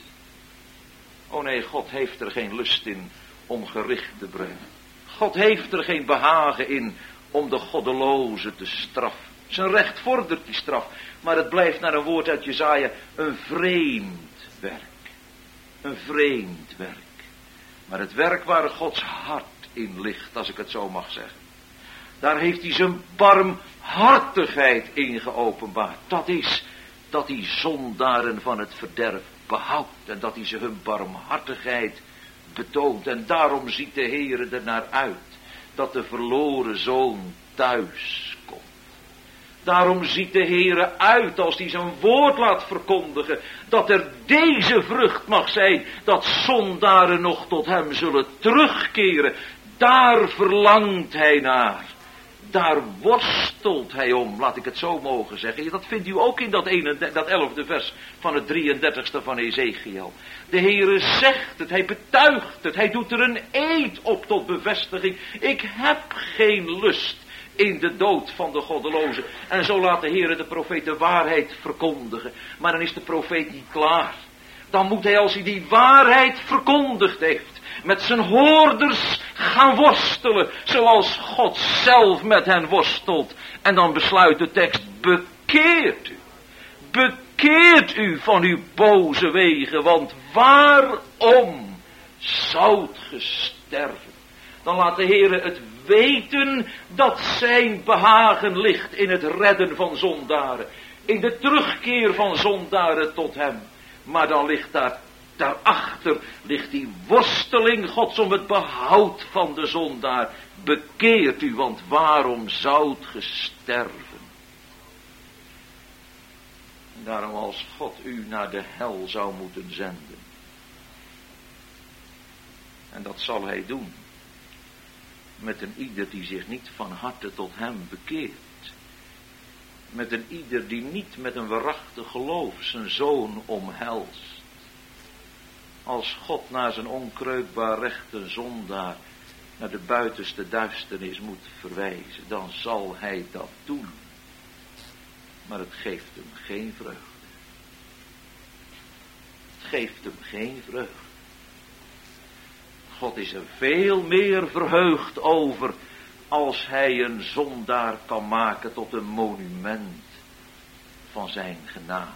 O nee, God heeft er geen lust in om gericht te brengen. God heeft er geen behagen in om de goddeloze te straffen. Zijn recht vordert die straf, maar het blijft naar een woord uit Jesaja een vreemd werk. Een vreemd werk. Maar het werk waar Gods hart in ligt, als ik het zo mag zeggen. Daar heeft hij zijn barmhartigheid in geopenbaard. Dat is dat hij zondaren van het verderf behoudt en dat hij ze hun barmhartigheid betoont. En daarom ziet de Heere er naar uit dat de verloren zoon thuis komt. Daarom ziet de Heere uit als hij zijn woord laat verkondigen, dat er deze vrucht mag zijn, dat zondaren nog tot hem zullen terugkeren. Daar verlangt hij naar. Daar worstelt hij om, laat ik het zo mogen zeggen. Dat vindt u ook in dat, ene, dat elfde vers van het drieëndertigste van Ezekiel. De Heere zegt het, hij betuigt het, hij doet er een eed op tot bevestiging. Ik heb geen lust in de dood van de goddeloze. En zo laat de Heere de profeet de waarheid verkondigen. Maar dan is de profeet niet klaar. Dan moet hij, als hij die waarheid verkondigd heeft, met zijn hoorders gaan worstelen, zoals God zelf met hen worstelt. En dan besluit de tekst, bekeert u. Bekeert u van uw boze wegen, want waarom zoudt ge sterven? Dan laat de Heere het weten dat zijn behagen ligt in het redden van zondaren. In de terugkeer van zondaren tot hem. Maar dan ligt daar Daarachter ligt die worsteling Gods om het behoud van de zondaar. Bekeert u, want waarom zoudt ge sterven? En daarom, als God u naar de hel zou moeten zenden, en dat zal hij doen, met een ieder die zich niet van harte tot hem bekeert, met een ieder die niet met een waarachtig geloof zijn zoon omhelst. Als God naar zijn onkreukbaar rechte zondaar naar de buitenste duisternis moet verwijzen, dan zal hij dat doen. Maar het geeft hem geen vreugde. Het geeft hem geen vreugde. God is er veel meer verheugd over als hij een zondaar kan maken tot een monument van zijn genade.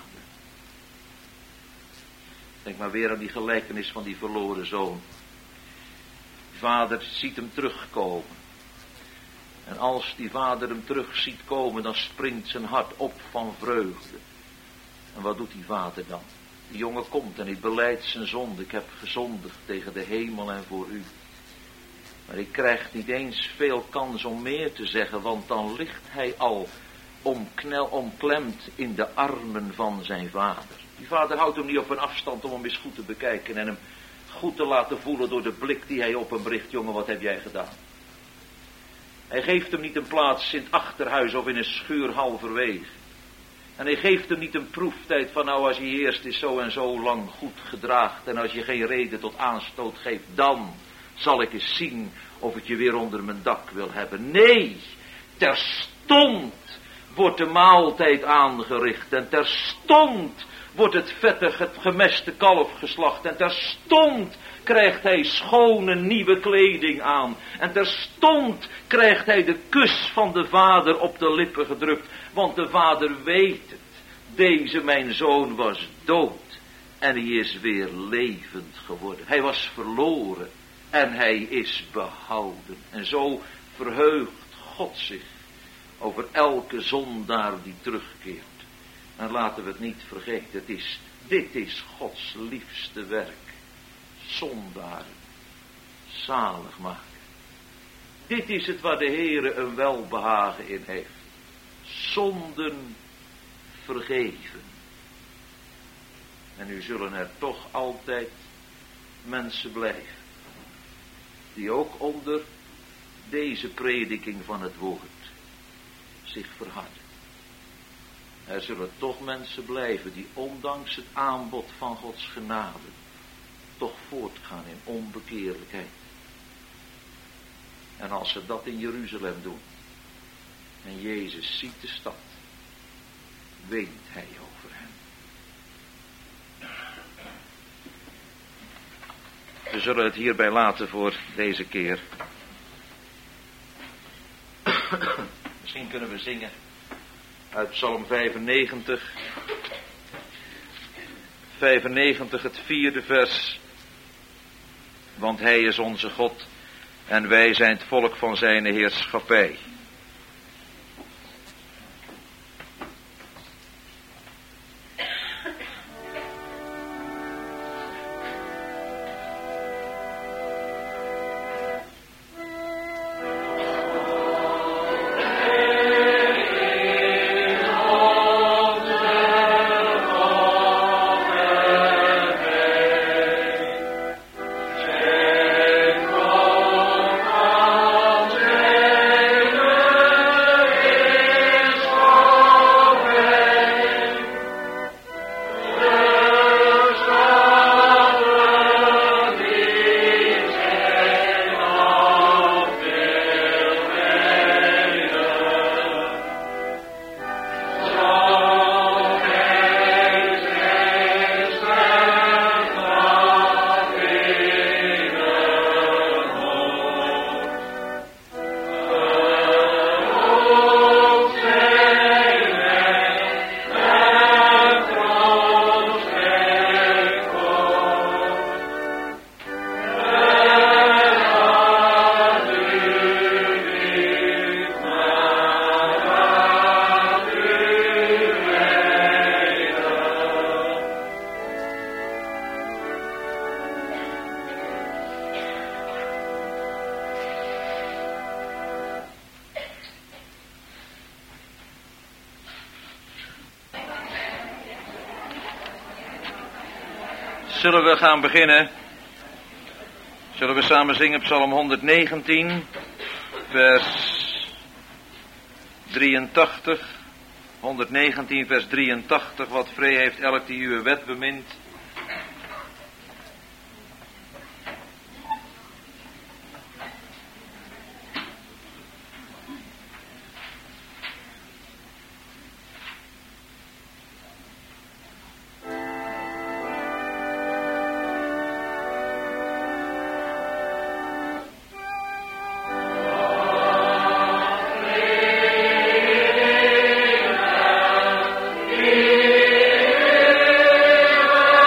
Denk maar weer aan die gelijkenis van die verloren zoon. Vader ziet hem terugkomen. En als die vader hem terug ziet komen, dan springt zijn hart op van vreugde. En wat doet die vader dan? Die jongen komt en hij belijdt zijn zonde. Ik heb gezondigd tegen de hemel en voor u. Maar hij krijgt niet eens veel kans om meer te zeggen, want dan ligt hij al omknel, omklemd in de armen van zijn vader. Die vader houdt hem niet op een afstand om hem eens goed te bekijken en hem goed te laten voelen door de blik die hij op hem richt. Jongen, wat heb jij gedaan? Hij geeft hem niet een plaats in het achterhuis of in een schuur halverwege. En hij geeft hem niet een proeftijd van, nou, als je eerst is zo en zo lang goed gedraagt en als je geen reden tot aanstoot geeft, dan zal ik eens zien of ik je weer onder mijn dak wil hebben. Nee, terstond wordt de maaltijd aangericht en terstond wordt het vettig, het gemeste kalf geslacht en terstond krijgt hij schone nieuwe kleding aan. En terstond krijgt hij de kus van de vader op de lippen gedrukt. Want de vader weet het. Deze mijn zoon was dood en hij is weer levend geworden. Hij was verloren en hij is behouden. En zo verheugt God zich over elke zondaar die terugkeert. En laten we het niet vergeten, het is, dit is Gods liefste werk. Zondaren zalig maken. Dit is het waar de Heere een welbehagen in heeft. Zonden vergeven. En nu zullen er toch altijd mensen blijven, die ook onder deze prediking van het woord zich verharden. Er zullen toch mensen blijven die ondanks het aanbod van Gods genade toch voortgaan in onbekeerlijkheid. En als ze dat in Jeruzalem doen en Jezus ziet de stad, weent hij over hen. We zullen het hierbij laten voor deze keer. Misschien kunnen we zingen uit Psalm vijfennegentig. vijfennegentig, het vierde vers. Want hij is onze God en wij zijn het volk van zijn heerschappij. Zullen we gaan beginnen? Zullen we samen zingen Psalm honderdnegentien, vers drieëntachtig. honderdnegentien, vers drieëntachtig. Wat vrij heeft elk die uw wet bemint. Amen.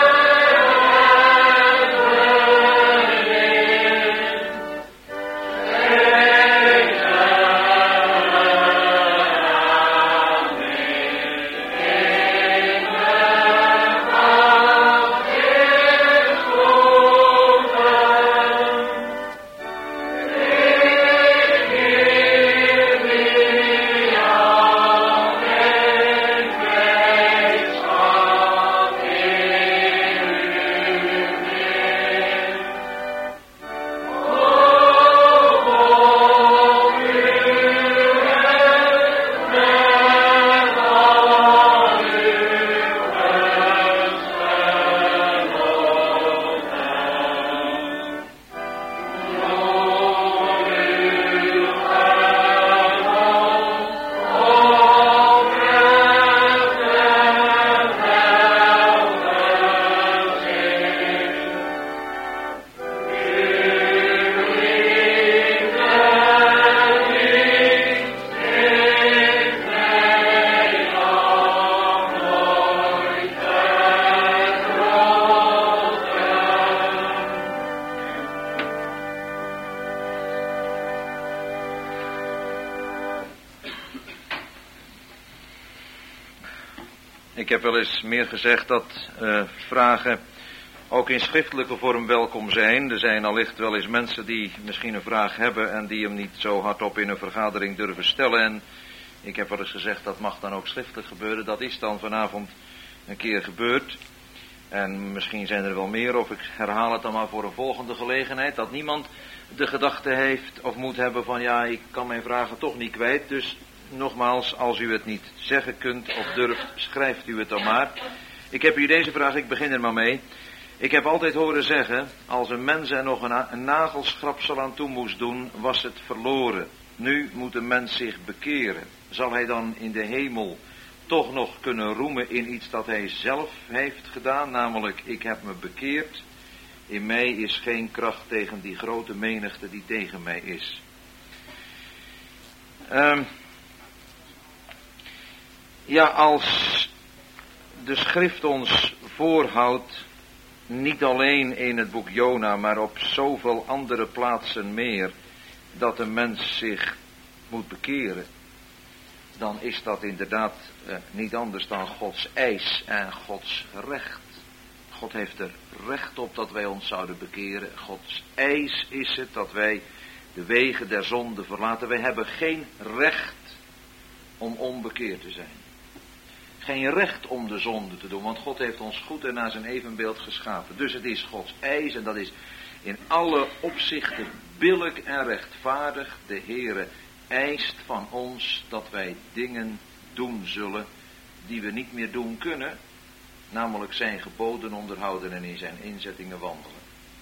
heb wel eens meer gezegd dat uh, vragen ook in schriftelijke vorm welkom zijn. Er zijn allicht wel eens mensen die misschien een vraag hebben en die hem niet zo hardop in een vergadering durven stellen. En ik heb wel eens gezegd, dat mag dan ook schriftelijk gebeuren. Dat is dan vanavond een keer gebeurd. En misschien zijn er wel meer, of ik herhaal het dan maar voor een volgende gelegenheid. Dat niemand de gedachte heeft of moet hebben van ja, ik kan mijn vragen toch niet kwijt. Dus nogmaals, als u het niet zeggen kunt of durft, schrijft u het dan maar. Ik heb u deze vraag, ik begin er maar mee. Ik heb altijd horen zeggen, als een mens er nog een, een nagelschrapsel aan toe moest doen, was het verloren. Nu moet een mens zich bekeren. Zal hij dan in de hemel toch nog kunnen roemen in iets dat hij zelf heeft gedaan, namelijk ik heb me bekeerd. In mij is geen kracht tegen die grote menigte die tegen mij is. Um, ja, als de schrift ons voorhoudt, niet alleen in het boek Jona, maar op zoveel andere plaatsen meer, dat een mens zich moet bekeren, dan is dat inderdaad uh, niet anders dan Gods eis en Gods recht. God heeft er recht op dat wij ons zouden bekeren. Gods eis is het dat wij de wegen der zonde verlaten. Wij hebben geen recht om onbekeerd te zijn. Geen recht om de zonde te doen, want God heeft ons goed en naar zijn evenbeeld geschapen. Dus het is Gods eis en dat is in alle opzichten billijk en rechtvaardig. De Heere eist van ons dat wij dingen doen zullen die we niet meer doen kunnen, namelijk zijn geboden onderhouden en in zijn inzettingen wandelen.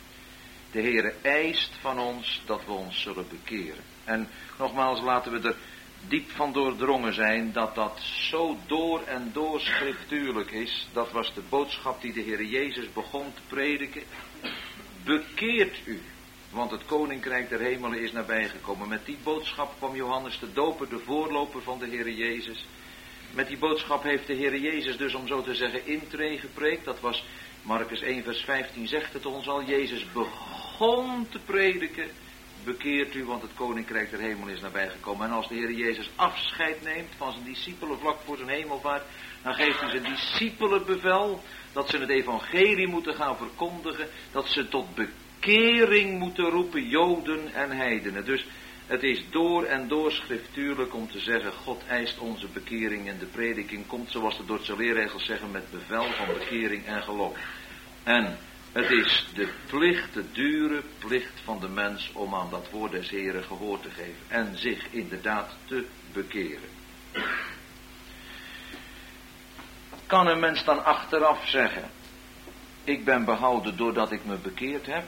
De Heere eist van ons dat we ons zullen bekeren. En nogmaals, laten we er diep van doordrongen zijn dat dat zo door en door schriftuurlijk is. Dat was de boodschap die de Heer Jezus begon te prediken. Bekeert u, want het koninkrijk der hemelen is nabijgekomen. Met die boodschap kwam Johannes de Doper, de voorloper van de Heer Jezus. Met die boodschap heeft de Heer Jezus dus, om zo te zeggen, intree gepreekt. Dat was Marcus één vers vijftien, zegt het ons al. Jezus begon te prediken. Bekeert u, want het koninkrijk der hemel is nabijgekomen. En als de Heer Jezus afscheid neemt van zijn discipelen vlak voor zijn hemelvaart, dan geeft hij zijn discipelen bevel dat ze het evangelie moeten gaan verkondigen, dat ze tot bekering moeten roepen, Joden en heidenen. Dus het is door en door schriftuurlijk om te zeggen, God eist onze bekering en de prediking komt, zoals de Dordtse leerregels zeggen, met bevel van bekering en geloof. En het is de plicht, de dure plicht van de mens om aan dat woord des Heren gehoor te geven en zich inderdaad te bekeren. Kan een mens dan achteraf zeggen, ik ben behouden doordat ik me bekeerd heb?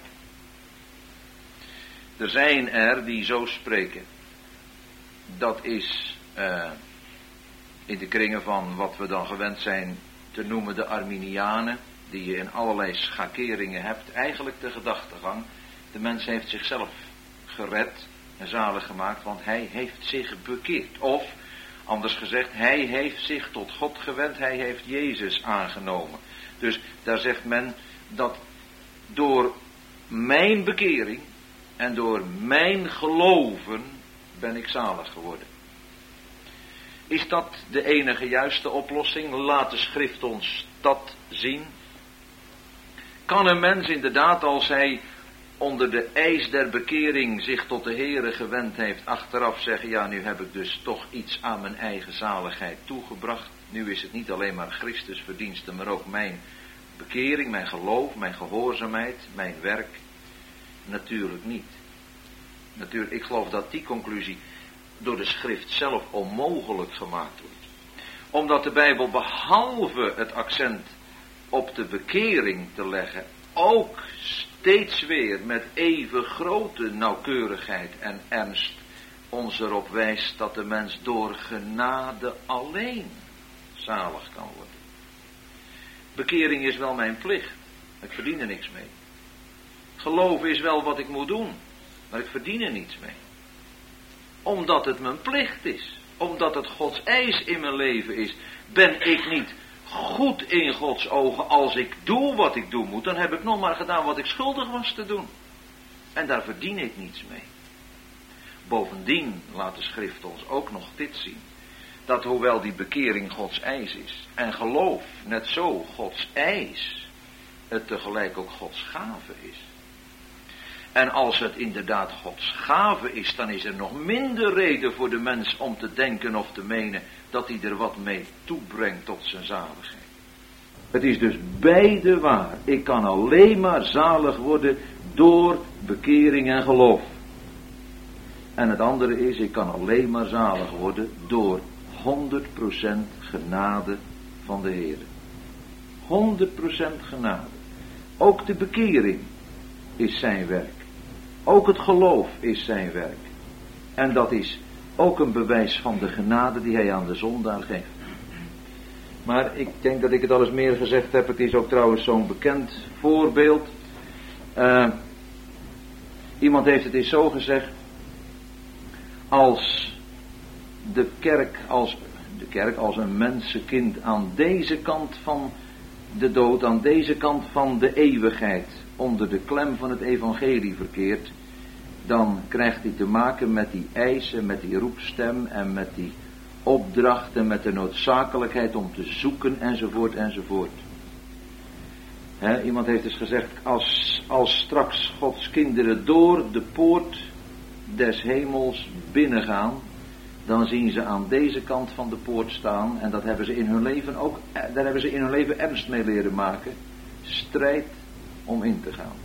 Er zijn er die zo spreken. Dat is uh, in de kringen van wat we dan gewend zijn te noemen de Arminianen, die je in allerlei schakeringen hebt. Eigenlijk de gedachtegang, de mens heeft zichzelf gered en zalig gemaakt, want hij heeft zich bekeerd. Of, anders gezegd, hij heeft zich tot God gewend, hij heeft Jezus aangenomen. Dus daar zegt men dat door mijn bekering en door mijn geloven ben ik zalig geworden. Is dat de enige juiste oplossing? Laat de schrift ons dat zien. Kan een mens inderdaad, als hij onder de eis der bekering zich tot de Heere gewend heeft, achteraf zeggen, ja, nu heb ik dus toch iets aan mijn eigen zaligheid toegebracht. Nu is het niet alleen maar Christus verdienste, maar ook mijn bekering, mijn geloof, mijn gehoorzaamheid, mijn werk. Natuurlijk niet. Natuurlijk, ik geloof dat die conclusie door de schrift zelf onmogelijk gemaakt wordt. Omdat de Bijbel behalve het accent op de bekering te leggen, ook steeds weer met even grote nauwkeurigheid en ernst ons erop wijst dat de mens door genade alleen zalig kan worden. Bekering is wel mijn plicht, ik verdien er niks mee. Geloof is wel wat ik moet doen, maar ik verdien er niets mee. Omdat het mijn plicht is, omdat het Gods eis in mijn leven is, ben ik niet goed in Gods ogen als ik doe wat ik doen moet. Dan heb ik nog maar gedaan wat ik schuldig was te doen. En daar verdien ik niets mee. Bovendien laat de schrift ons ook nog dit zien. dat hoewel die bekering Gods eis is, en geloof net zo Gods eis, het tegelijk ook Gods gave is. En als het inderdaad Gods gave is, dan is er nog minder reden voor de mens om te denken of te menen dat hij er wat mee toebrengt tot zijn zaligheid. Het is dus beide waar. Ik kan alleen maar zalig worden door bekering en geloof. En het andere is, ik kan alleen maar zalig worden door honderd procent genade van de Heer. honderd procent genade. Ook de bekering is zijn werk. Ook het geloof is zijn werk. En dat is ook een bewijs van de genade die hij aan de zondaar geeft. Maar ik denk dat ik het al eens meer gezegd heb. Het is ook trouwens zo'n bekend voorbeeld. Uh, iemand heeft het eens zo gezegd. Als de kerk als, de kerk als een mensenkind aan deze kant van de dood, aan deze kant van de eeuwigheid, onder de klem van het evangelie verkeert, dan krijgt hij te maken met die eisen, met die roepstem en met die opdrachten, met de noodzakelijkheid om te zoeken enzovoort enzovoort. He, iemand heeft dus gezegd, als, als straks Gods kinderen door de poort des hemels binnengaan, dan zien ze aan deze kant van de poort staan, en dat hebben ze in hun leven ook, daar hebben ze in hun leven ernst mee leren maken, strijd om in te gaan.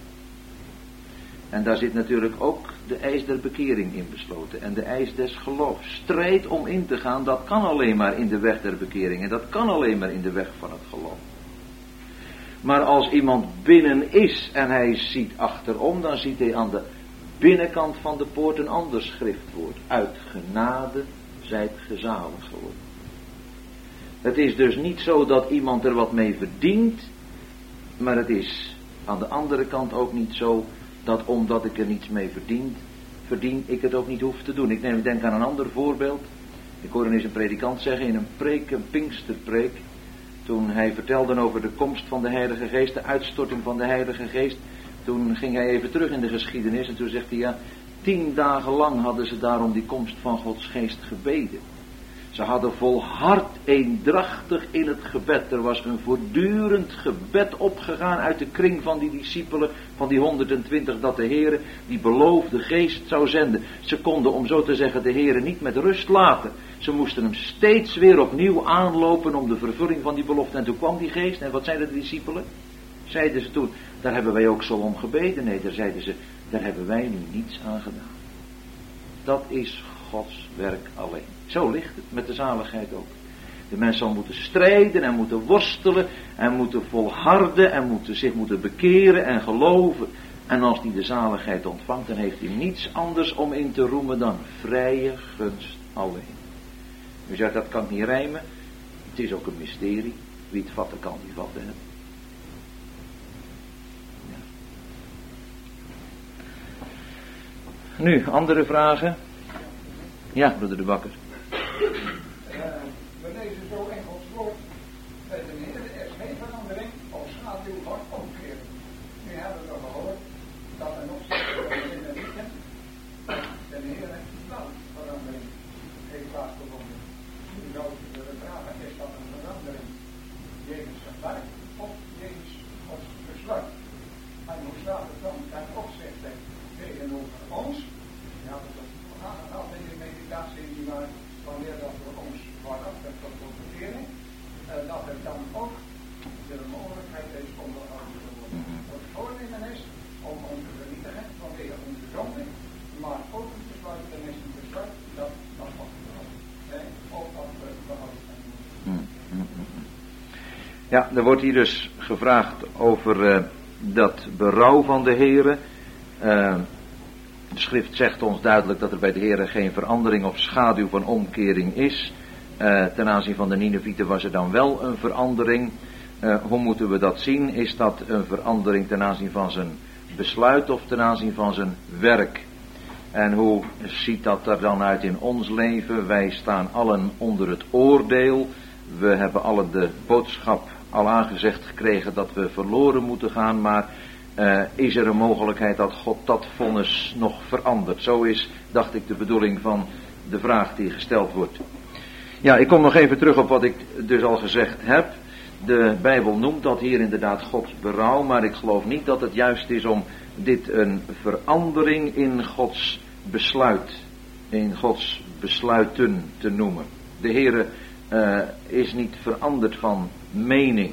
En daar zit natuurlijk ook de eis der bekering in besloten. En de eis des geloofs. Strijd om in te gaan, dat kan alleen maar in de weg der bekering. En dat kan alleen maar in de weg van het geloof. Maar als iemand binnen is en hij ziet achterom, dan ziet hij aan de binnenkant van de poort een ander schriftwoord. Uit genade zijt gezaligd geworden. Het is dus niet zo dat iemand er wat mee verdient. Maar het is aan de andere kant ook niet zo dat omdat ik er niets mee verdien, verdien ik het ook niet hoef te doen. Ik neem, denk aan een ander voorbeeld. Ik hoorde eens een predikant zeggen in een preek, een Pinksterpreek, toen hij vertelde over de komst van de Heilige Geest, de uitstorting van de Heilige Geest. Toen ging hij even terug in de geschiedenis en toen zegt hij, ja, tien dagen lang hadden ze daarom die komst van Gods Geest gebeden. Ze hadden volhard eendrachtig in het gebed. Er was een voortdurend gebed opgegaan uit de kring van die discipelen, van die honderdtwintig, dat de Heere die beloofde geest zou zenden. Ze konden, om zo te zeggen, de Heere niet met rust laten. Ze moesten hem steeds weer opnieuw aanlopen om de vervulling van die belofte. En toen kwam die geest, en wat zeiden de discipelen? Zeiden ze toen, daar hebben wij ook zo om gebeden. Nee, daar zeiden ze, daar hebben wij nu niets aan gedaan. Dat is Gods werk alleen. Zo ligt het met de zaligheid ook. De mens zal moeten strijden en moeten worstelen en moeten volharden en moeten, zich moeten bekeren en geloven. En als hij de zaligheid ontvangt, dan heeft hij niets anders om in te roemen dan vrije gunst alleen. U zegt, dat kan niet rijmen. Het is ook een mysterie. Wie het vatten kan, die vatten hebben. Ja. Nu, andere vragen? Ja, broeder De Bakker. Uh, we lezen zo in Gods woord bij de Heer, er is geen verandering of schaduw van omkering. Nu hebben we gehoord dat er nog steeds in de liefde de Heer wel verandering heeft plaatsgevonden. Nu zou de vraag is dat een verandering jegens zijn werk of jegens Gods besluit. En hoe staat het dan ten opzichte tegenover ons? Ja, we gaan altijd in de meditatie die maar wanneer dat voor ons waarachtig tot profiteren, uh, dat er dan ook de mogelijkheid is om onderhouden te worden. Het voornemen is om ons te vernietigen vanwege onze zonde, maar ook een besluit is een besluit dat dat wat behouden. Of dat we behouden zijn. Ja, er wordt hier dus gevraagd over uh, dat berouw van de Heere. Uh, De schrift zegt ons duidelijk dat er bij de Heere geen verandering of schaduw van omkering is. Uh, ten aanzien van de Ninevieten was er dan wel een verandering. Uh, hoe moeten we dat zien? Is dat een verandering ten aanzien van zijn besluit of ten aanzien van zijn werk? En hoe ziet dat er dan uit in ons leven? Wij staan allen onder het oordeel. We hebben allen de boodschap al aangezegd gekregen dat we verloren moeten gaan, maar Uh, is er een mogelijkheid dat God dat vonnis nog verandert? Zo is, dacht ik, de bedoeling van de vraag die gesteld wordt. Ja, ik kom nog even terug op wat ik dus al gezegd heb. De Bijbel noemt dat hier inderdaad Gods berouw, maar ik geloof niet dat het juist is om dit een verandering in Gods besluit, in Gods besluiten te noemen. De Heere uh, is niet veranderd van mening.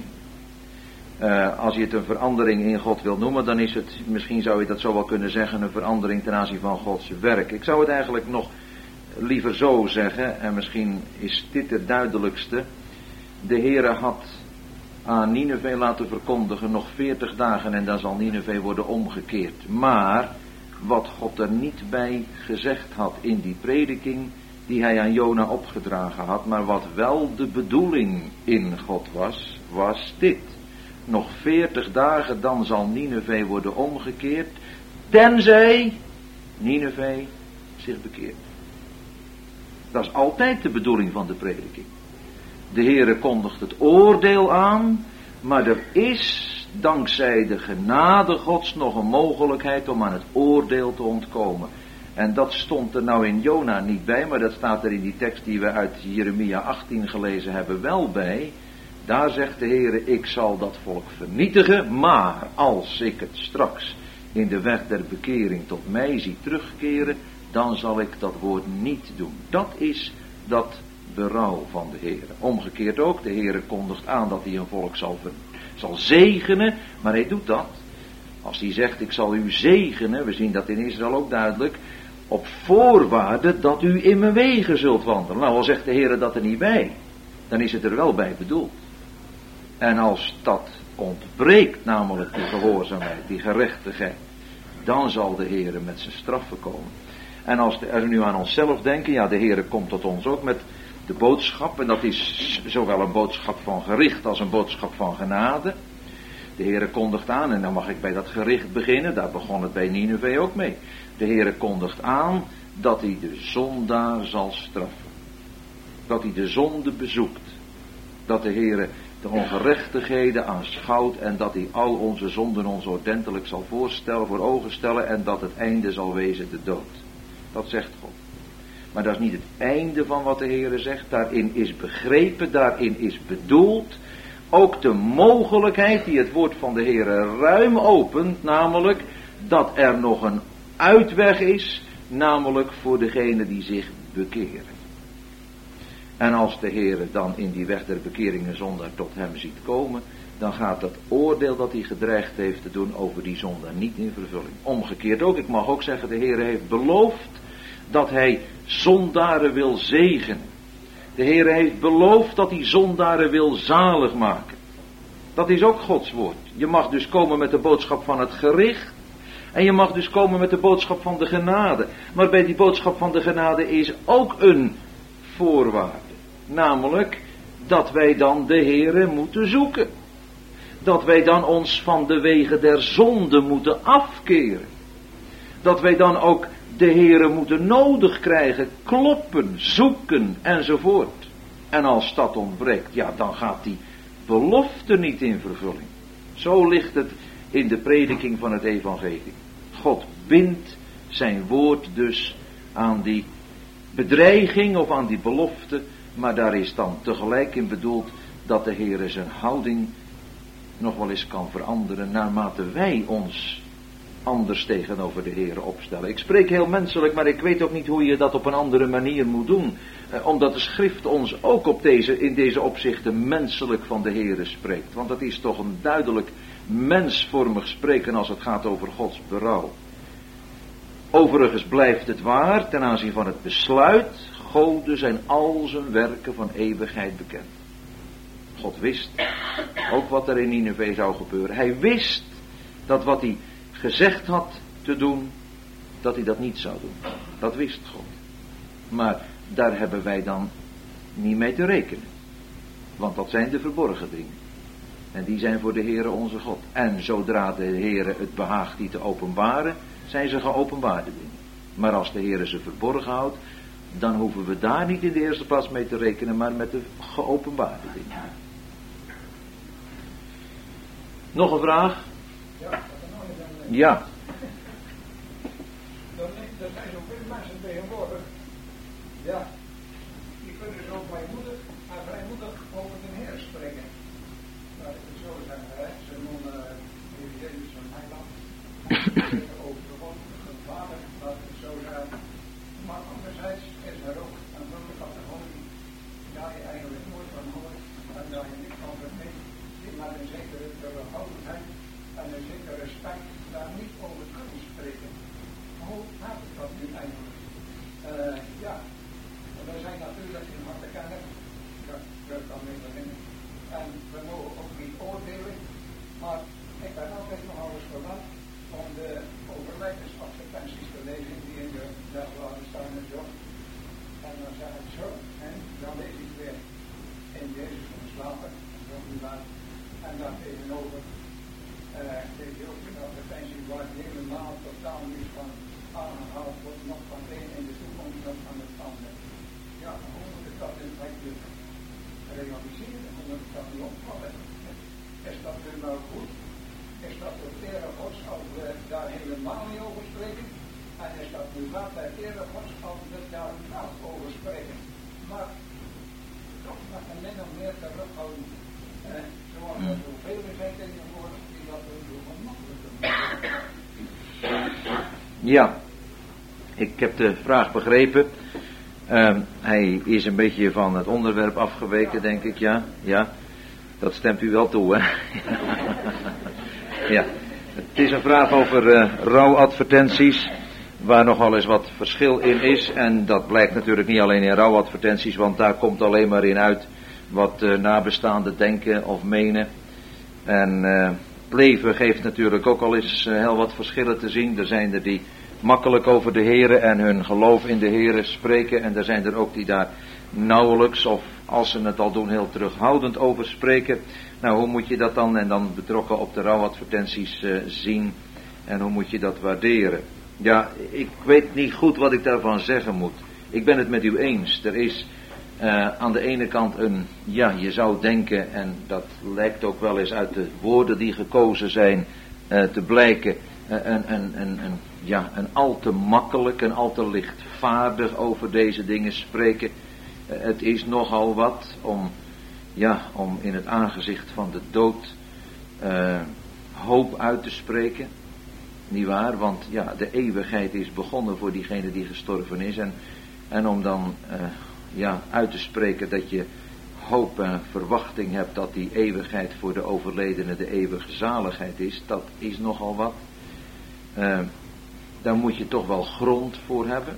Uh, als je het een verandering in God wil noemen, dan is het, misschien zou je dat zo wel kunnen zeggen, een verandering ten aanzien van Gods werk. Ik zou het eigenlijk nog liever zo zeggen, en misschien is dit het duidelijkste. De Heere had aan Nineve laten verkondigen nog veertig dagen en dan zal Nineve worden omgekeerd. Maar wat God er niet bij gezegd had in die prediking die hij aan Jona opgedragen had, maar wat wel de bedoeling in God was, was dit. Nog veertig dagen dan zal Nineve worden omgekeerd, tenzij Nineve zich bekeert. Dat is altijd de bedoeling van de prediking. De Heere kondigt het oordeel aan, maar er is dankzij de genade Gods nog een mogelijkheid om aan het oordeel te ontkomen. En dat stond er nou in Jona niet bij, maar dat staat er in die tekst die we uit Jeremia achttien gelezen hebben wel bij. Daar zegt de Heere, ik zal dat volk vernietigen, maar als ik het straks in de weg der bekering tot mij zie terugkeren, dan zal ik dat woord niet doen. Dat is dat berouw van de Heere. Omgekeerd ook, de Heere kondigt aan dat hij een volk zal, ver, zal zegenen, maar hij doet dat. Als hij zegt, ik zal u zegenen, we zien dat in Israël ook duidelijk, op voorwaarde dat u in mijn wegen zult wandelen. Nou, al zegt de Heere dat er niet bij, dan is het er wel bij bedoeld. En als dat ontbreekt, namelijk die gehoorzaamheid, die gerechtigheid, dan zal de Heere met zijn straffen komen. En als, de, als we nu aan onszelf denken, ja, de Heere komt tot ons ook met de boodschap, en dat is zowel een boodschap van gericht als een boodschap van genade. De Heere kondigt aan, en dan mag ik bij dat gericht beginnen, daar begon het bij Nineve ook mee. De Heere kondigt aan dat hij de zondaar zal straffen. Dat hij de zonde bezoekt. Dat de Heere de ongerechtigheden aanschouwt en dat hij al onze zonden ons ordentelijk zal voorstellen, voor ogen stellen en dat het einde zal wezen de dood. Dat zegt God. Maar dat is niet het einde van wat de Heere zegt. Daarin is begrepen, daarin is bedoeld ook de mogelijkheid die het woord van de Heere ruim opent, namelijk dat er nog een uitweg is, namelijk voor degenen die zich bekeren. En als de Heere dan in die weg der bekeringen zondaar tot hem ziet komen, dan gaat dat oordeel dat hij gedreigd heeft te doen over die zondaar niet in vervulling. Omgekeerd ook, ik mag ook zeggen, de Heere heeft beloofd dat hij zondaren wil zegenen. De Heere heeft beloofd dat hij zondaren wil zalig maken. Dat is ook Gods woord. Je mag dus komen met de boodschap van het gericht. En je mag dus komen met de boodschap van de genade. Maar bij die boodschap van de genade is ook een voorwaarde. Namelijk dat wij dan de Heere moeten zoeken. Dat wij dan ons van de wegen der zonde moeten afkeren. Dat wij dan ook de Heere moeten nodig krijgen, kloppen, zoeken enzovoort. En als dat ontbreekt, ja, dan gaat die belofte niet in vervulling. Zo ligt het in de prediking van het evangelie. God bindt zijn woord dus aan die bedreiging of aan die belofte, maar daar is dan tegelijk in bedoeld dat de Heere zijn houding nog wel eens kan veranderen naarmate wij ons anders tegenover de Heere opstellen. Ik spreek heel menselijk, maar ik weet ook niet hoe je dat op een andere manier moet doen. Eh, omdat de schrift ons ook op deze, in deze opzichten menselijk van de Heere spreekt. Want dat is toch een duidelijk mensvormig spreken als het gaat over Gods berouw. Overigens blijft het waar ten aanzien van het besluit. Gode zijn al zijn werken van eeuwigheid bekend. God wist ook wat er in Nineve zou gebeuren. Hij wist dat wat hij gezegd had te doen, dat hij dat niet zou doen. Dat wist God. Maar daar hebben wij dan niet mee te rekenen. Want dat zijn de verborgen dingen. En die zijn voor de Heere onze God. En zodra de Heere het behaagt die te openbaren, zijn ze geopenbaarde dingen. Maar als de Heere ze verborgen houdt, dan hoeven we daar niet in de eerste plaats mee te rekenen, maar met de geopenbaarde dingen. Nog een vraag? Ja. Ja. Er zijn zoveel mensen tegenwoordig. Ja. Die kunnen zo vrijmoedig, maar vrijmoedig over de Heer spreken. Nou, ik moet zo zeggen, hè, ze noemen uh, Jezus van Heiland. Over de God, de Vader, laat ik het zo zeggen. Maar anderzijds is er ook een grote categorie daar je eigenlijk nooit van hoort en daar je niet van verneemt, die met een zekere terughoudendheid en een zeker respect daar niet over kunnen spreken. Hoe gaat het dat nu eigenlijk? Uh, ja, we zijn natuurlijk in harte kennen, ja, dat kan niet beginnen. En we mogen ook niet oordelen, maar ik ben altijd nog alles verwacht om de overlijdensadvertenties te lezen die in de dagbladen staan en zo. En dan zeg ik zo, en dan lees ik weer in Jezus ontslapen, en zo niet waar. En dan tegenover uh, deze ook een advertentie waar die helemaal totaal niet van aangehaald wordt, nog van het een in de toekomst, nog van het ander. Ja, hoe moet ik dat in feite realiseren? Hoe moet ik dat nu opvallen? Is dat nu nou goed? Is dat de ere Gods als we daar helemaal niet over spreken? En is dat nu wat de ere Gods als we daar wel over spreken? Maar toch met een min of meer terughouden. Eh, zoals er zoveel zijn tegenwoordig die dat ook zo gemakkelijk doen. Ja, ik heb de vraag begrepen. Uh, hij is een beetje van het onderwerp afgeweken, denk ik, ja. Ja, dat stemt u wel toe, hè. Ja, het is een vraag over uh, rouwadvertenties, waar nogal eens wat verschil in is. En dat blijkt natuurlijk niet alleen in rouwadvertenties, want daar komt alleen maar in uit wat uh, nabestaanden denken of menen. En uh, het leven geeft natuurlijk ook al eens uh, heel wat verschillen te zien. Er zijn er die makkelijk over de Here en hun geloof in de Here spreken. En er zijn er ook die daar nauwelijks, of als ze het al doen, heel terughoudend over spreken. Nou, hoe moet je dat dan, en dan betrokken op de rouwadvertenties uh, zien, en hoe moet je dat waarderen? Ja, ik weet niet goed wat ik daarvan zeggen moet. Ik ben het met u eens. Er is uh, aan de ene kant een, ja, je zou denken, en dat lijkt ook wel eens uit de woorden die gekozen zijn uh, te blijken, uh, een, een, een, een, ja, een al te makkelijk, een al te lichtvaardig over deze dingen spreken. Uh, het is nogal wat om, ja, om in het aangezicht van de dood uh, hoop uit te spreken. Niet waar, want ja, de eeuwigheid is begonnen voor diegene die gestorven is. En, en om dan uh, ja, uit te spreken dat je hoop en verwachting hebt dat die eeuwigheid voor de overledene de eeuwige zaligheid is, dat is nogal wat. Uh, daar moet je toch wel grond voor hebben.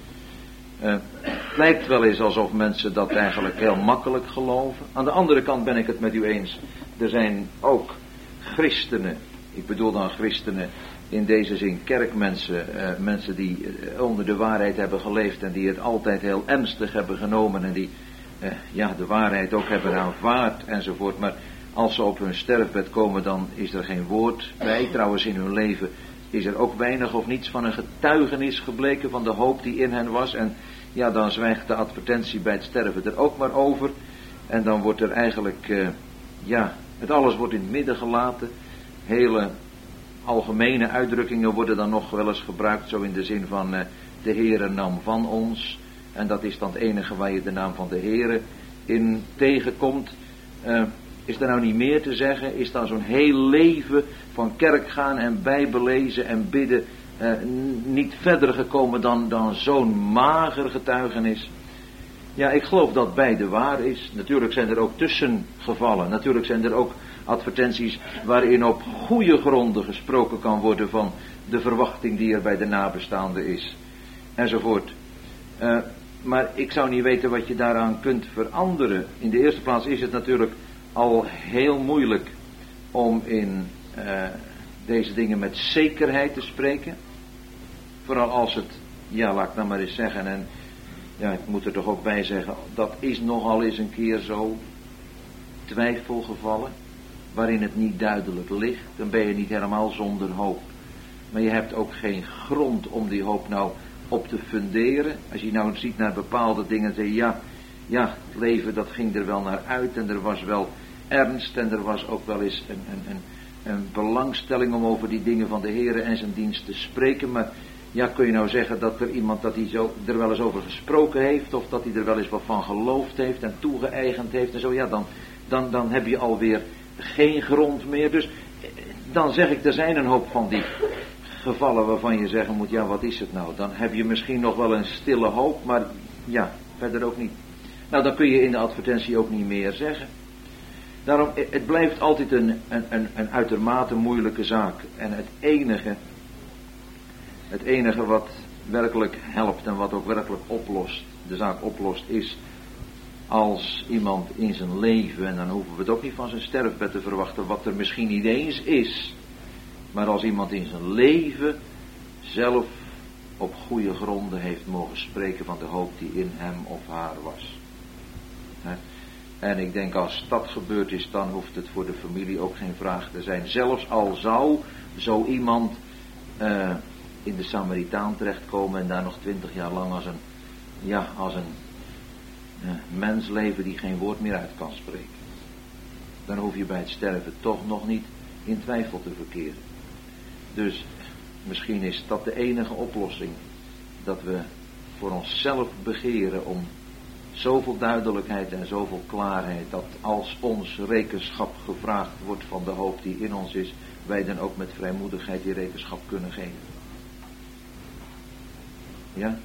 Uh, het lijkt wel eens alsof mensen dat eigenlijk heel makkelijk geloven. Aan de andere kant ben ik het met u eens. Er zijn ook christenen, ik bedoel dan christenen in deze zin kerkmensen, uh, mensen die uh, onder de waarheid hebben geleefd en die het altijd heel ernstig hebben genomen en die uh, ja, de waarheid ook hebben aanvaard enzovoort. Maar als ze op hun sterfbed komen, dan is er geen woord bij. Trouwens, in hun leven is er ook weinig of niets van een getuigenis gebleken van de hoop die in hen was. En ja, dan zwijgt de advertentie bij het sterven er ook maar over. En dan wordt er eigenlijk, uh, ja, het alles wordt in het midden gelaten. Hele algemene uitdrukkingen worden dan nog wel eens gebruikt, zo in de zin van uh, de Heere nam van ons. En dat is dan het enige waar je de naam van de Heere in tegenkomt. Uh, is er nou niet meer te zeggen? Is dan zo'n heel leven van kerk gaan en bijbelezen en bidden uh, n- niet verder gekomen dan, dan zo'n mager getuigenis? Ja, ik geloof dat beide waar is. Natuurlijk zijn er ook tussengevallen. Natuurlijk zijn er ook advertenties waarin op goede gronden gesproken kan worden van de verwachting die er bij de nabestaande is. Enzovoort. Uh, maar ik zou niet weten wat je daaraan kunt veranderen. In de eerste plaats is het natuurlijk al heel moeilijk om in uh, deze dingen met zekerheid te spreken. Vooral als het, ja, laat ik nou maar eens zeggen, en ja, ik moet er toch ook bij zeggen, dat is nogal eens een keer zo twijfelgevallen, waarin het niet duidelijk ligt, dan ben je niet helemaal zonder hoop. Maar je hebt ook geen grond om die hoop nou op te funderen. Als je nou ziet naar bepaalde dingen, zeg je, ja, ja, het leven dat ging er wel naar uit en er was wel ernst en er was ook wel eens een, een, een, een belangstelling om over die dingen van de Heere en zijn dienst te spreken, maar Ja, kun je nou zeggen dat er iemand dat hij zo er wel eens over gesproken heeft, of dat hij er wel eens wat van geloofd heeft en toegeëigend heeft en zo, ja, dan, dan, dan heb je alweer geen grond meer. Dus dan zeg ik, er zijn een hoop van die gevallen waarvan je zeggen moet, ja, wat is het nou? Dan heb je misschien nog wel een stille hoop, maar ja, verder ook niet. Nou, dan kun je in de advertentie ook niet meer zeggen. Daarom, het blijft altijd een, een, een, een uitermate moeilijke zaak. En het enige, het enige wat werkelijk helpt en wat ook werkelijk oplost, de zaak oplost, is als iemand in zijn leven, en dan hoeven we het ook niet van zijn sterfbed te verwachten, wat er misschien niet eens is, maar als iemand in zijn leven zelf op goede gronden heeft mogen spreken van de hoop die in hem of haar was. He? En ik denk als dat gebeurd is, dan hoeft het voor de familie ook geen vraag te zijn. Zelfs al zou zo iemand uh, in de Samaritaan terechtkomen en daar nog twintig jaar lang als een, ja, als een uh, mens leven die geen woord meer uit kan spreken. Dan hoef je bij het sterven toch nog niet in twijfel te verkeren. Dus misschien is dat de enige oplossing, dat we voor onszelf begeren om zoveel duidelijkheid en zoveel klaarheid, dat als ons rekenschap gevraagd wordt van de hoop die in ons is, wij dan ook met vrijmoedigheid die rekenschap kunnen geven. Ja?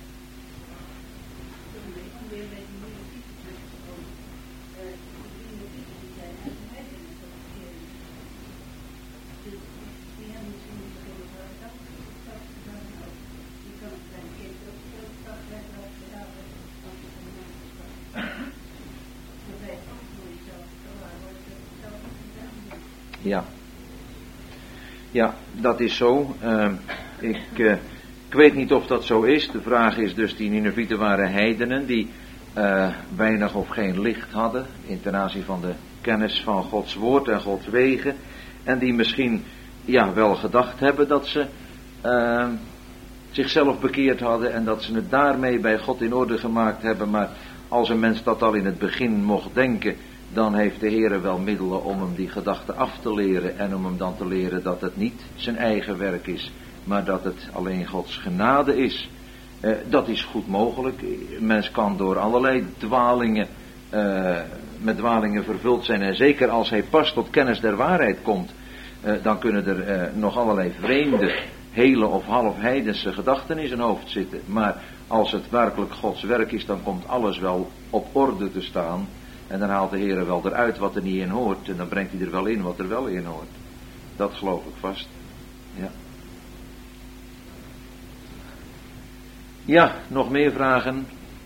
Ja. Ja, dat is zo. Uh, ik, uh, ik weet niet of dat zo is. De vraag is dus, die Ninevieten waren heidenen die uh, weinig of geen licht hadden in ten aanzien van de kennis van Gods woord en Gods wegen. En die misschien ja, wel gedacht hebben dat ze uh, zichzelf bekeerd hadden en dat ze het daarmee bij God in orde gemaakt hebben. Maar als een mens dat al in het begin mocht denken, dan heeft de Heere wel middelen om hem die gedachte af te leren en om hem dan te leren dat het niet zijn eigen werk is, maar dat het alleen Gods genade is. Uh, dat is goed mogelijk. Een mens kan door allerlei dwalingen, uh, met dwalingen vervuld zijn, en zeker als hij pas tot kennis der waarheid komt, uh, dan kunnen er uh, nog allerlei vreemde, hele of half heidense gedachten in zijn hoofd zitten. Maar als het werkelijk Gods werk is, dan komt alles wel op orde te staan. En dan haalt de Heere wel eruit wat er niet in hoort. En dan brengt hij er wel in wat er wel in hoort. Dat geloof ik vast. Ja. Ja, nog meer vragen?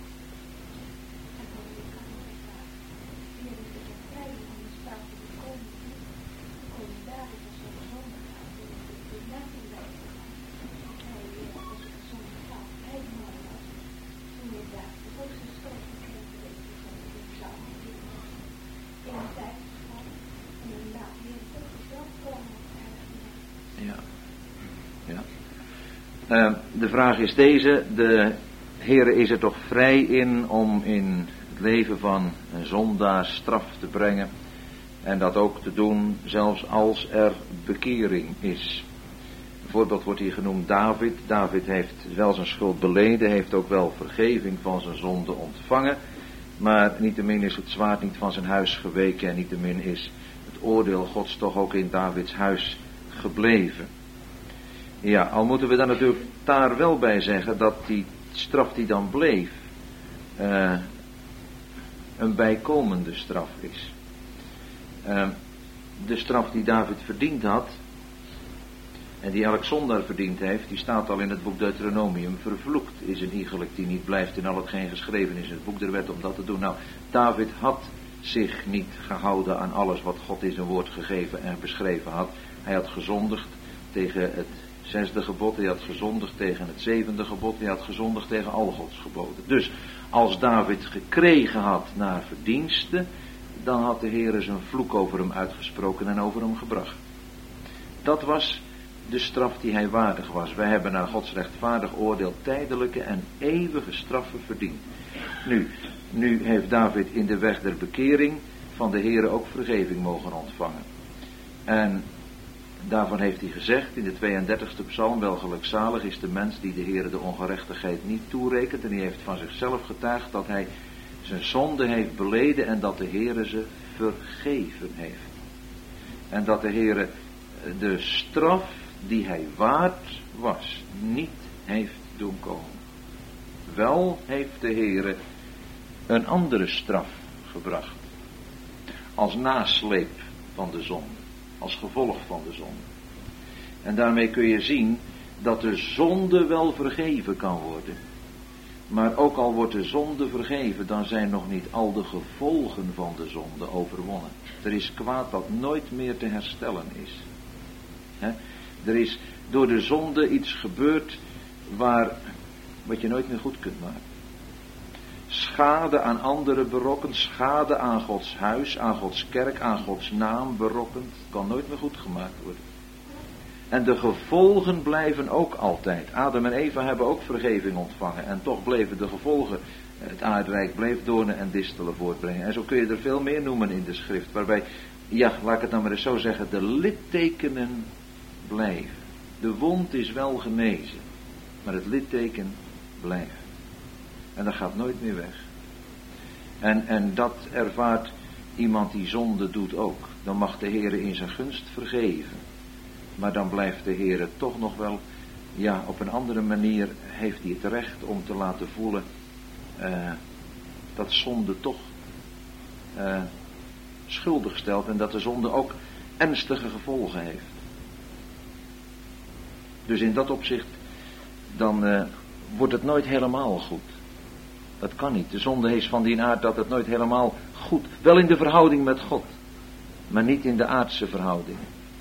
Uh, de vraag is deze: de Heere is er toch vrij in om in het leven van een zondaar straf te brengen, en dat ook te doen zelfs als er bekering is. Een voorbeeld wordt hier genoemd David. David heeft wel zijn schuld beleden, heeft ook wel vergeving van zijn zonde ontvangen, maar niettemin is het zwaard niet van zijn huis geweken en niettemin is het oordeel Gods toch ook in Davids huis gebleven. Ja, al moeten we dan natuurlijk daar wel bij zeggen dat die straf die dan bleef uh, een bijkomende straf is. Uh, de straf die David verdiend had en die elk zondaar verdiend heeft, die staat al in het boek Deuteronomium. Vervloekt is een iegelijk die niet blijft in al hetgeen geschreven is in het boek der wet om dat te doen. Nou, David had zich niet gehouden aan alles wat God in zijn woord gegeven en beschreven had. Hij had gezondigd tegen het zesde gebod, hij had gezondigd tegen het zevende gebod, hij had gezondigd tegen al Gods geboden. Dus als David gekregen had naar verdienste, dan had de Heere zijn vloek over hem uitgesproken en over hem gebracht. Dat was de straf die hij waardig was. Wij hebben naar Gods rechtvaardig oordeel tijdelijke en eeuwige straffen verdiend. Nu, nu heeft David in de weg der bekering van de Heere ook vergeving mogen ontvangen. En daarvan heeft hij gezegd in de tweeëndertigste psalm, wel gelukzalig is de mens die de Heere de ongerechtigheid niet toerekent. En die heeft van zichzelf getuigd dat hij zijn zonde heeft beleden en dat de Heere ze vergeven heeft. En dat de Heere de straf die hij waard was, niet heeft doen komen. Wel heeft de Heere een andere straf gebracht. Als nasleep van de zonde. Als gevolg van de zonde. En daarmee kun je zien dat de zonde wel vergeven kan worden. Maar ook al wordt de zonde vergeven, dan zijn nog niet al de gevolgen van de zonde overwonnen. Er is kwaad dat nooit meer te herstellen is. He? Er is door de zonde iets gebeurd waar, wat je nooit meer goed kunt maken. Schade aan anderen berokkend, schade aan Gods huis, aan Gods kerk, aan Gods naam berokkend, kan nooit meer goed gemaakt worden. En de gevolgen blijven ook altijd. Adam en Eva hebben ook vergeving ontvangen en toch bleven de gevolgen, het aardrijk bleef doornen en distelen voortbrengen. En zo kun je er veel meer noemen in de schrift, waarbij, ja, laat ik het dan maar eens zo zeggen, de littekenen blijven. De wond is wel genezen, maar het litteken blijft. En dat gaat nooit meer weg. En, en dat ervaart iemand die zonde doet ook. Dan mag de Heere in zijn gunst vergeven. Maar dan blijft de Heere toch nog wel, ja, op een andere manier heeft hij het recht om te laten voelen uh, dat zonde toch uh, schuldig stelt en dat de zonde ook ernstige gevolgen heeft. Dus in dat opzicht, dan uh, wordt het nooit helemaal goed. Dat kan niet. De zonde is van die aard dat het nooit helemaal goed, wel in de verhouding met God, maar niet in de aardse verhouding.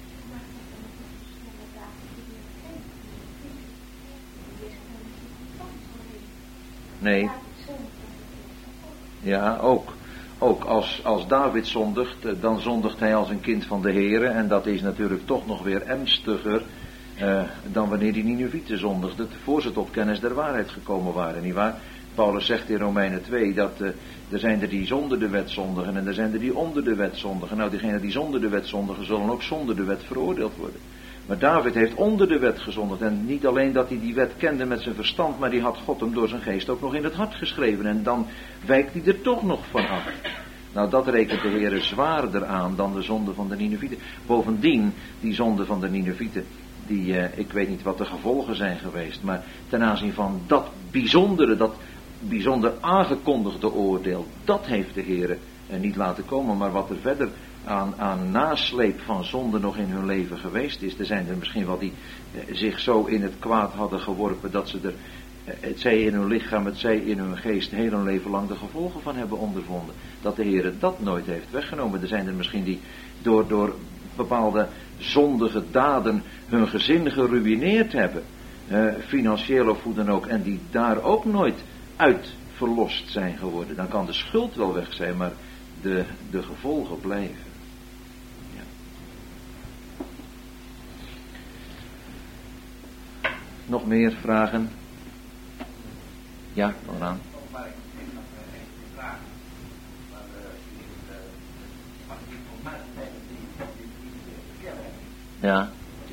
Nee. Ja, ook. Ook als, als David zondigt, dan zondigt hij als een kind van de Heere. En dat is natuurlijk toch nog weer ernstiger uh, dan wanneer die Ninevieten zondigden, voor ze tot kennis der waarheid gekomen waren, nietwaar? Paulus zegt in Romeinen twee dat uh, er zijn er die zonder de wet zondigen en er zijn er die onder de wet zondigen. Nou, diegenen die zonder de wet zondigen zullen ook zonder de wet veroordeeld worden. Maar David heeft onder de wet gezondigd. En niet alleen dat hij die wet kende met zijn verstand, maar die had God hem door zijn geest ook nog in het hart geschreven. En dan wijkt hij er toch nog van af. Nou, dat rekent de Heere zwaarder aan dan de zonde van de Ninevieten. Bovendien, die zonde van de Ninevieten, die, eh, ik weet niet wat de gevolgen zijn geweest, maar ten aanzien van dat bijzondere, dat bijzonder aangekondigde oordeel, dat heeft de Heere eh, niet laten komen. Maar wat er verder aan, aan nasleep van zonde nog in hun leven geweest is, er zijn er misschien wel die eh, zich zo in het kwaad hadden geworpen dat ze er, eh, het zij in hun lichaam, het zij in hun geest, heel hun leven lang de gevolgen van hebben ondervonden. Dat de Heere dat nooit heeft weggenomen. Er zijn er misschien die door, door bepaalde zondige daden hun gezin geruïneerd hebben, eh, financieel of hoe dan ook, en die daar ook nooit uit verlost zijn geworden. Dan kan de schuld wel weg zijn, maar de, de gevolgen blijven. Ja. Nog meer vragen? Ja, nog aan. Ja.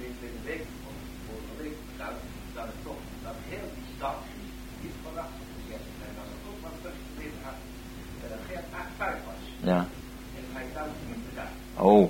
Ja. Oh.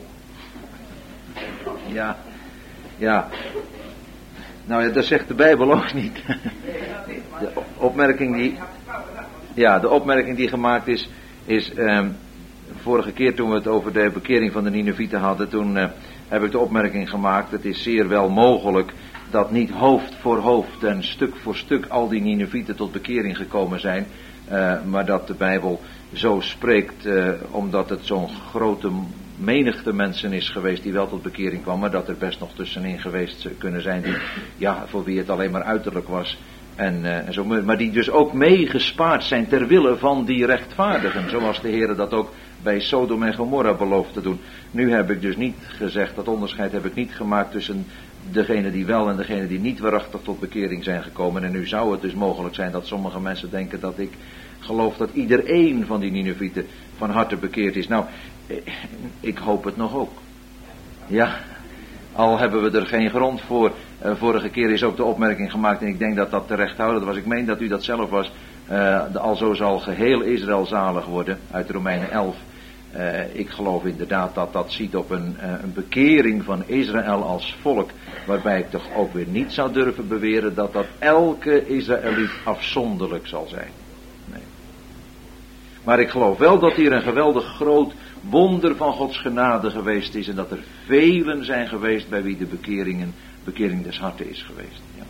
Ja. Ja. Nou ja, dat zegt de Bijbel ook niet. De opmerking die... Ja, de opmerking die gemaakt is, is um, vorige keer toen we het over de bekering van de Ninevieten hadden, toen uh, heb ik de opmerking gemaakt, het is zeer wel mogelijk dat niet hoofd voor hoofd en stuk voor stuk al die Ninevieten tot bekering gekomen zijn, uh, maar dat de Bijbel zo spreekt, uh, omdat het zo'n grote menigte mensen is geweest die wel tot bekering kwam, maar dat er best nog tussenin geweest kunnen zijn die, ja, voor wie het alleen maar uiterlijk was. En, uh, en zo, maar die dus ook meegespaard zijn ter wille van die rechtvaardigen, zoals de Heere dat ook bij Sodom en Gomorra belooft te doen. Nu heb ik dus niet gezegd, dat onderscheid heb ik niet gemaakt tussen degene die wel en degene die niet waarachtig tot bekering zijn gekomen. En nu zou het dus mogelijk zijn dat sommige mensen denken dat ik geloof dat iedereen van die Ninevieten van harte bekeerd is. Nou, ik hoop het nog ook. Ja, Al hebben we er geen grond voor. Uh, vorige keer is ook de opmerking gemaakt, en ik denk dat dat terecht houden was. Ik meen dat u dat zelf was. Uh, de, alzo zal geheel Israël zalig worden, uit Romeinen elf. Uh, ik geloof inderdaad dat dat ziet op een, uh, een bekering van Israël als volk. Waarbij ik toch ook weer niet zou durven beweren dat dat elke Israëliet afzonderlijk zal zijn. Nee. Maar ik geloof wel dat hier een geweldig groot wonder van Gods genade geweest is. En dat er velen zijn geweest bij wie de bekeringen, bekering des harten is geweest. Ja.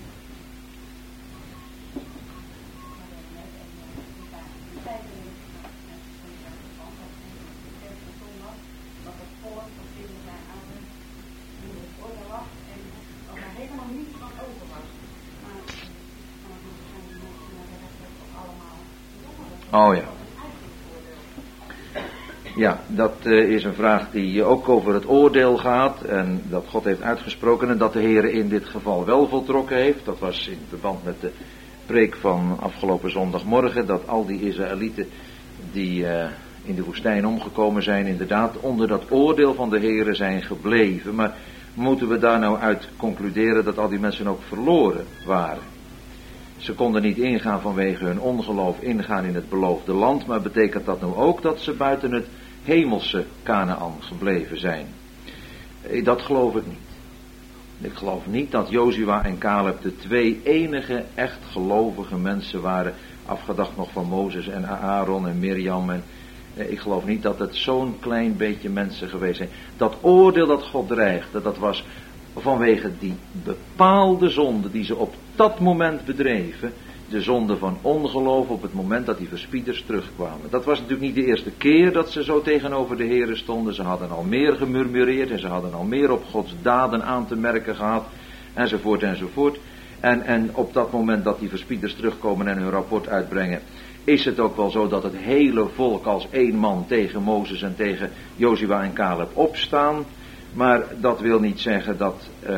Oh ja. Ja, dat uh, is een vraag die ook over het oordeel gaat en dat God heeft uitgesproken en dat de Heer in dit geval wel voltrokken heeft. Dat was in verband met de preek van afgelopen zondagmorgen, dat al die Israëlieten die uh, in de woestijn omgekomen zijn, inderdaad onder dat oordeel van de Heer zijn gebleven. Maar moeten we daar nou uit concluderen dat al die mensen ook verloren waren? Ze konden niet ingaan vanwege hun ongeloof, ingaan in het beloofde land, maar betekent dat nou ook dat ze buiten het hemelse Kanaan gebleven zijn? Dat geloof ik niet. Ik geloof niet dat Jozua en Caleb de twee enige echt gelovige mensen waren, afgedacht nog van Mozes en Aaron en Mirjam. En ik geloof niet dat het zo'n klein beetje mensen geweest zijn. Dat oordeel dat God dreigde, dat was vanwege die bepaalde zonde die ze op dat moment bedreven, de zonde van ongeloof op het moment dat die verspieders terugkwamen. Dat was natuurlijk niet de eerste keer dat ze zo tegenover de Heere stonden. Ze hadden al meer gemurmureerd en ze hadden al meer op Gods daden aan te merken gehad, enzovoort enzovoort. En, en op dat moment dat die verspieders terugkomen en hun rapport uitbrengen, is het ook wel zo dat het hele volk als één man tegen Mozes en tegen Jozua en Caleb opstaan. Maar dat wil niet zeggen dat uh,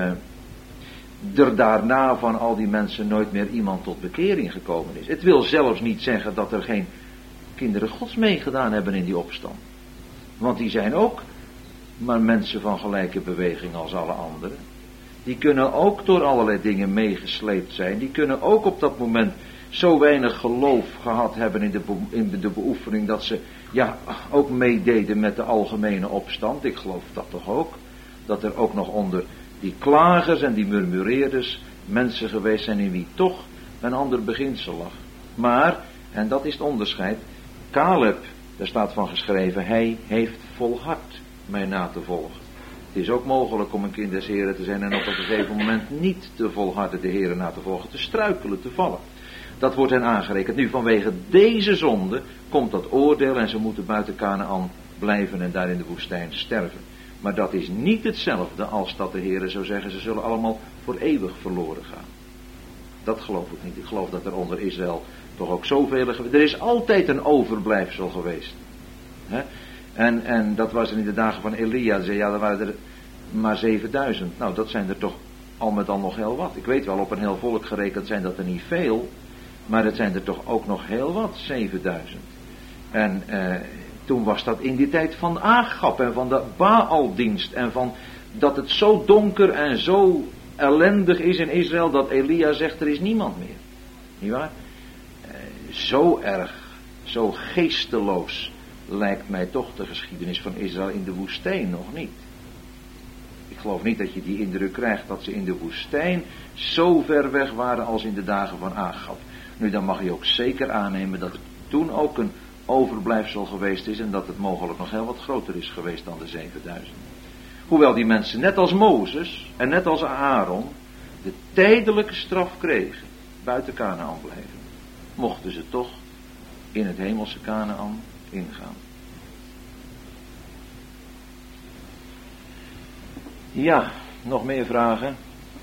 er daarna van al die mensen nooit meer iemand tot bekering gekomen is. Het wil zelfs niet zeggen dat er geen kinderen Gods meegedaan hebben in die opstand. Want die zijn ook maar mensen van gelijke beweging als alle anderen. Die kunnen ook door allerlei dingen meegesleept zijn. Die kunnen ook op dat moment zo weinig geloof gehad hebben in de, be- in de beoefening dat ze ja, ook meededen met de algemene opstand. Ik geloof dat toch ook. Dat er ook nog onder die klagers en die murmureerders mensen geweest zijn in wie toch een ander beginsel lag. Maar, en dat is het onderscheid, Caleb, daar staat van geschreven, hij heeft volhard mij na te volgen. Het is ook mogelijk om een kind des Heren te zijn en op een gegeven moment niet te volharden de Heren na te volgen, te struikelen, te vallen. Dat wordt hen aangerekend. Nu vanwege deze zonde komt dat oordeel en ze moeten buiten Kanaan blijven en daar in de woestijn sterven. Maar dat is niet hetzelfde als dat de Heere zou zeggen, ze zullen allemaal voor eeuwig verloren gaan. Dat geloof ik niet. Ik geloof dat er onder Israël toch ook zoveel... Er is altijd een overblijfsel geweest. He? En, en dat was er in de dagen van Elia. Zei, ja, er waren er maar zevenduizend. Nou, dat zijn er toch al met al nog heel wat. Ik weet wel, op een heel volk gerekend zijn dat er niet veel. Maar het zijn er toch ook nog heel wat, zevenduizend. En... Eh, Toen was dat in die tijd van Agab en van de Baaldienst en van dat het zo donker en zo ellendig is in Israël dat Elia zegt er is niemand meer. Niet waar? Eh, zo erg, zo geesteloos lijkt mij toch de geschiedenis van Israël in de woestijn nog niet. Ik geloof niet dat je die indruk krijgt dat ze in de woestijn zo ver weg waren als in de dagen van Agab. Nu dan mag je ook zeker aannemen dat er toen ook een overblijfsel geweest is en dat het mogelijk nog heel wat groter is geweest dan de zevenduizend. Hoewel die mensen net als Mozes en net als Aaron de tijdelijke straf kregen, buiten Kanaan blijven, mochten ze toch in het hemelse Kanaan ingaan. Ja, nog meer vragen?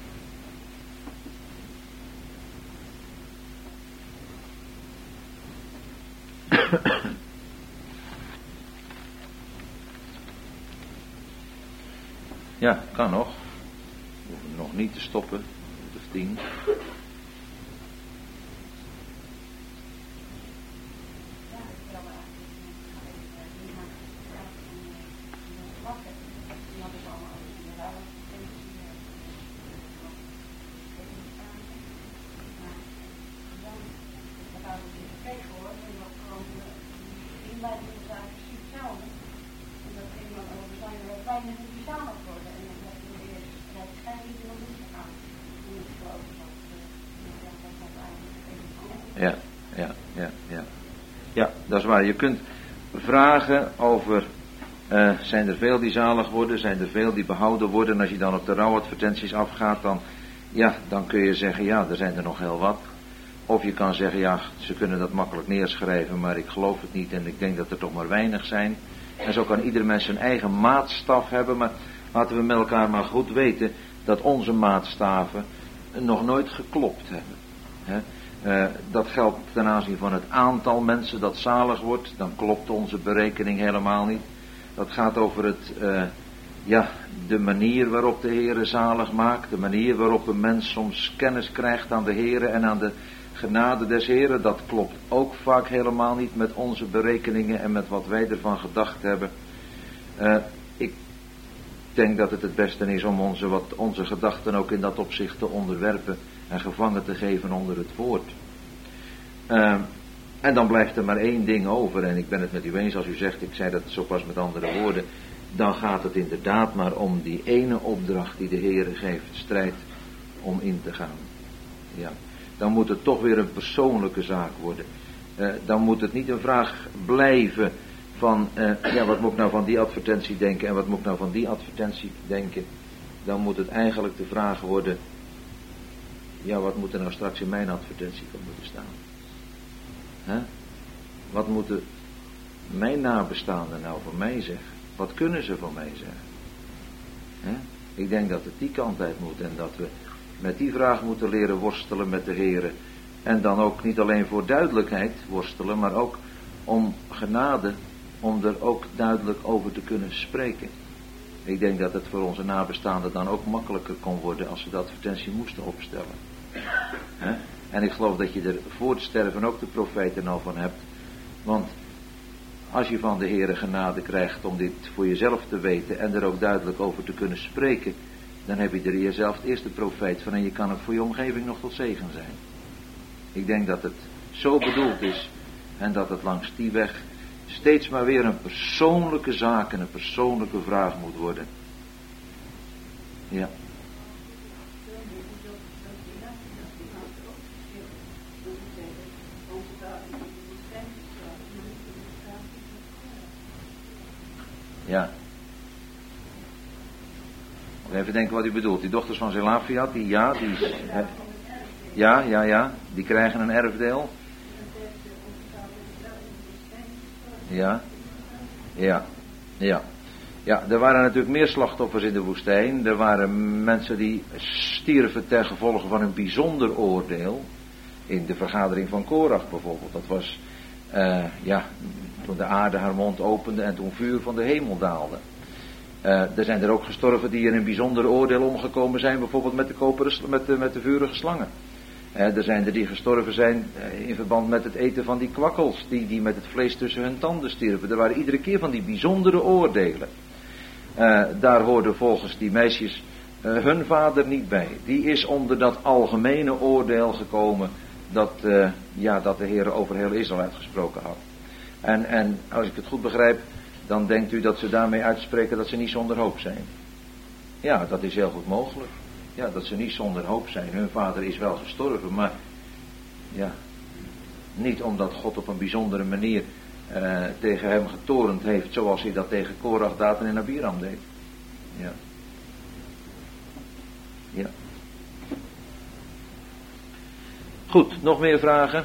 Ja, kan nog. We hoeven nog niet te stoppen. Of tien. lijkt me het eigenlijk precies hetzelfde. En dat er iemand over zijn er wat weinig die zalig worden. En dan heb je de eerste strijd schijnlijk nog niet gegaan. En ik geloof dat dat dat eigenlijk even Ja, ja, ja, ja. Ja, dat is waar. Je kunt vragen over, uh, zijn er veel die zalig worden, zijn er veel die behouden worden. En als je dan op de rouwadvertenties afgaat, dan, ja, dan kun je zeggen, ja, er zijn er nog heel wat. Of je kan zeggen, ja, ze kunnen dat makkelijk neerschrijven, maar ik geloof het niet en ik denk dat er toch maar weinig zijn. En zo kan ieder mens zijn eigen maatstaf hebben, maar laten we met elkaar maar goed weten dat onze maatstaven nog nooit geklopt hebben. He? Uh, dat geldt ten aanzien van het aantal mensen dat zalig wordt, dan klopt onze berekening helemaal niet. Dat gaat over het, uh, ja, de manier waarop de Heere zalig maakt, de manier waarop een mens soms kennis krijgt aan de Heere en aan de genade des Heeren, dat klopt ook vaak helemaal niet met onze berekeningen en met wat wij ervan gedacht hebben. Uh, ik denk dat het het beste is om onze, wat, onze gedachten ook in dat opzicht te onderwerpen en gevangen te geven onder het woord. Uh, en dan blijft er maar één ding over, en ik ben het met u eens als u zegt, ik zei dat zo pas met andere woorden, dan gaat het inderdaad maar om die ene opdracht die de Heere geeft, strijd om in te gaan. Ja. Dan moet het toch weer een persoonlijke zaak worden. Uh, dan moet het niet een vraag blijven van, uh, ja, wat moet ik nou van die advertentie denken en wat moet ik nou van die advertentie denken. Dan moet het eigenlijk de vraag worden, ja, wat moet er nou straks in mijn advertentie van moeten staan? Huh? Wat moeten mijn nabestaanden nou van mij zeggen? Wat kunnen ze van mij zeggen? Huh? Ik denk dat het die kant uit moet en dat we met die vraag moeten leren worstelen met de Heere. En dan ook niet alleen voor duidelijkheid worstelen, maar ook om genade, om er ook duidelijk over te kunnen spreken. Ik denk dat het voor onze nabestaanden dan ook makkelijker kon worden als ze de advertentie moesten opstellen. He? En ik geloof dat je er voor het sterven ook de profeten al van hebt. Want als je van de Heere genade krijgt om dit voor jezelf te weten en er ook duidelijk over te kunnen spreken, dan heb je er jezelf het eerste profeet van en je kan ook voor je omgeving nog tot zegen zijn. Ik denk dat het zo bedoeld is en dat het langs die weg steeds maar weer een persoonlijke zaak en een persoonlijke vraag moet worden. Ja. Ja. Even denken wat u bedoelt. Die dochters van Zelafiat, die ja, die... Ja, ja, ja. Die krijgen een erfdeel. Ja. Ja. Ja. Ja, er waren natuurlijk meer slachtoffers in de woestijn. Er waren mensen die stierven ten gevolge van een bijzonder oordeel. In de vergadering van Korach bijvoorbeeld. Dat was, uh, ja, toen de aarde haar mond opende en toen vuur van de hemel daalde. Uh, er zijn er ook gestorven die in een bijzonder oordeel omgekomen zijn, bijvoorbeeld met de, koperen, met de, met de vurige slangen. Uh, er zijn er die gestorven zijn uh, in verband met het eten van die kwakkels, die, die met het vlees tussen hun tanden stierven. Er waren iedere keer van die bijzondere oordelen. Uh, daar hoorden volgens die meisjes uh, hun vader niet bij. Die is onder dat algemene oordeel gekomen dat, uh, ja, dat de Heer over heel Israël uitgesproken had. En, en als ik het goed begrijp, dan denkt u dat ze daarmee uitspreken dat ze niet zonder hoop zijn. Ja, dat is heel goed mogelijk. Ja, dat ze niet zonder hoop zijn. Hun vader is wel gestorven, maar ja, niet omdat God op een bijzondere manier uh, tegen hem getorend heeft, zoals hij dat tegen Korach, Datan en Abiram deed. Ja. Ja. Goed, nog meer vragen?